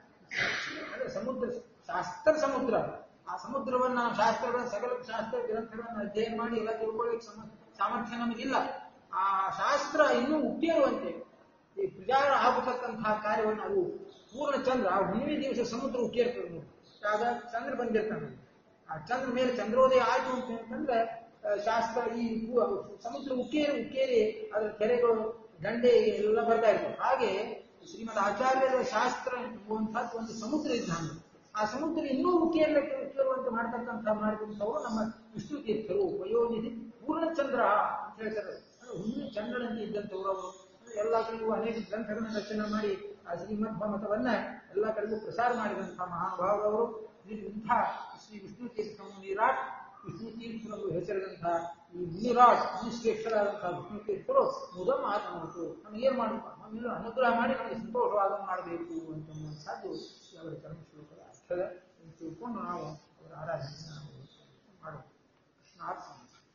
ಸಮುದ್ರ ಶಾಸ್ತ್ರ ಸಮುದ್ರ, ಆ ಸಮುದ್ರವನ್ನ ನಾವು ಶಾಸ್ತ್ರಗಳ ಸಕಲ ಶಾಸ್ತ್ರ ಗ್ರಂಥಗಳನ್ನು ಅಧ್ಯಯನ ಮಾಡಿ ಎಲ್ಲ ತಿಳ್ಕೊಳ್ಳಿಕ್ಕೆ ಸಮ ಸಾಮರ್ಥ್ಯ ನಮಗಿಲ್ಲ. ಆ ಶಾಸ್ತ್ರ ಇನ್ನೂ ಉಕ್ಕೇರುವಂತೆ ಈ ಪ್ರಚಾರ ಆಗತಕ್ಕಂತಹ ಕಾರ್ಯವನ್ನು ಅದು ಪೂರ್ಣ ಚಂದ್ರ ಆ ಹುಣ್ಣಿಮೆ ದಿವಸ ಸಮುದ್ರ ಉಕ್ಕೇರ್ತದೆ ನೋಡಿ. ಆಗ ಚಂದ್ರ ಬಂದಿರ್ತಾನೆ, ಆ ಚಂದ್ರ ಮೇಲೆ ಚಂದ್ರೋದಯ ಆಯ್ತು ಅಂತ ಅಂತಂದ್ರೆ ಶಾಸ್ತ್ರ ಈ ಸಮುದ್ರ ಉಕ್ಕೇರಿ ಉಕ್ಕೇರಿ ಅದರ ಕೆರೆಗಳು ದಂಡೆ ಎಲ್ಲ ಬರ್ತಾ ಇರ್ತವೆ. ಹಾಗೆ ಶ್ರೀಮದ್ ಆಚಾರ್ಯರ ಶಾಸ್ತ್ರ ಎಂಬುವಂಥದ್ದು ಒಂದು ಸಮುದ್ರ ಇದ್ದಂಗೆ. ಆ ಸಮುದ್ರ ಇನ್ನೂ ಉಕ್ಕೇರಲಿಕ್ಕೆ ಉಕ್ಕೇರುವಂತೆ ಮಾಡ್ತಕ್ಕಂಥ ಮಾಡಿದಂಥವರು ನಮ್ಮ ವಿಷ್ಣು ತೀರ್ಥರು. ವಯೋನಿಧಿ ಪೂರ್ಣಚಂದ್ರ ಅಂತ ಹೇಳ್ತಾರೆ. ಹುಣ್ಣು ಚಂದ್ರನಲ್ಲಿ ಇದ್ದಂಥವ್ರು ಅವರು. ಎಲ್ಲ ಕಡೆಗೂ ಅನೇಕ ಗ್ರಂಥಗಳನ್ನು ರಚನೆ ಮಾಡಿ ಆ ಶ್ರೀಮಧ್ವ ಮತವನ್ನ ಎಲ್ಲ ಕಡೆಗೂ ಪ್ರಸಾರ ಮಾಡಿದಂತಹ ಮಹಾನುಭಾವರವರು. ಇಂಥ ಶ್ರೀ ವಿಷ್ಣು ತೀರ್ಥ ಮುನಿರಾಟ್, ವಿಷ್ಣು ತೀರ್ಥರು ಹೆಸರಿದಂತಹ ಈ ಮುನಿರಾಟ್ ಮುನಿಶ್ರೇಷ್ಠರಾದಂತಹ ವಿಷ್ಣು ತೀರ್ಥರು ಮುದ ಮಾತನಾಡಿತು. ನಮಗೇನು ಮಾಡಬೇಕು, ನಮ್ಮೆಲ್ಲ ಅನುಗ್ರಹ ಮಾಡಿ ನಮಗೆ ಸಂತೋಷವಾದ ಮಾಡಬೇಕು ಅಂತನ್ನುವಂಥದ್ದು ಅವರ ಕರ್ಮಶ್ಲೋಕದ ಅರ್ಥದ ತಿಳ್ಕೊಂಡು ನಾವು ಅವರ ಆರಾಧನೆ ನಾವು ಮಾಡಬೇಕು. ಕೃಷ್ಣಾರ್ಥ.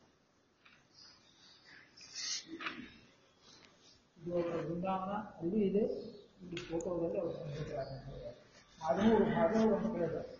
ಇದು ಅವರ ಬೃಂದಾವನ ಅಲ್ಲೂ ಇದೆ. ಇಲ್ಲಿ ಫೋಟೋದಲ್ಲಿ ಅವರು ಹದಿಮೂರು ಹದಿಮೂರು ಅಂತ ಹೇಳಿದ್ದಾರೆ.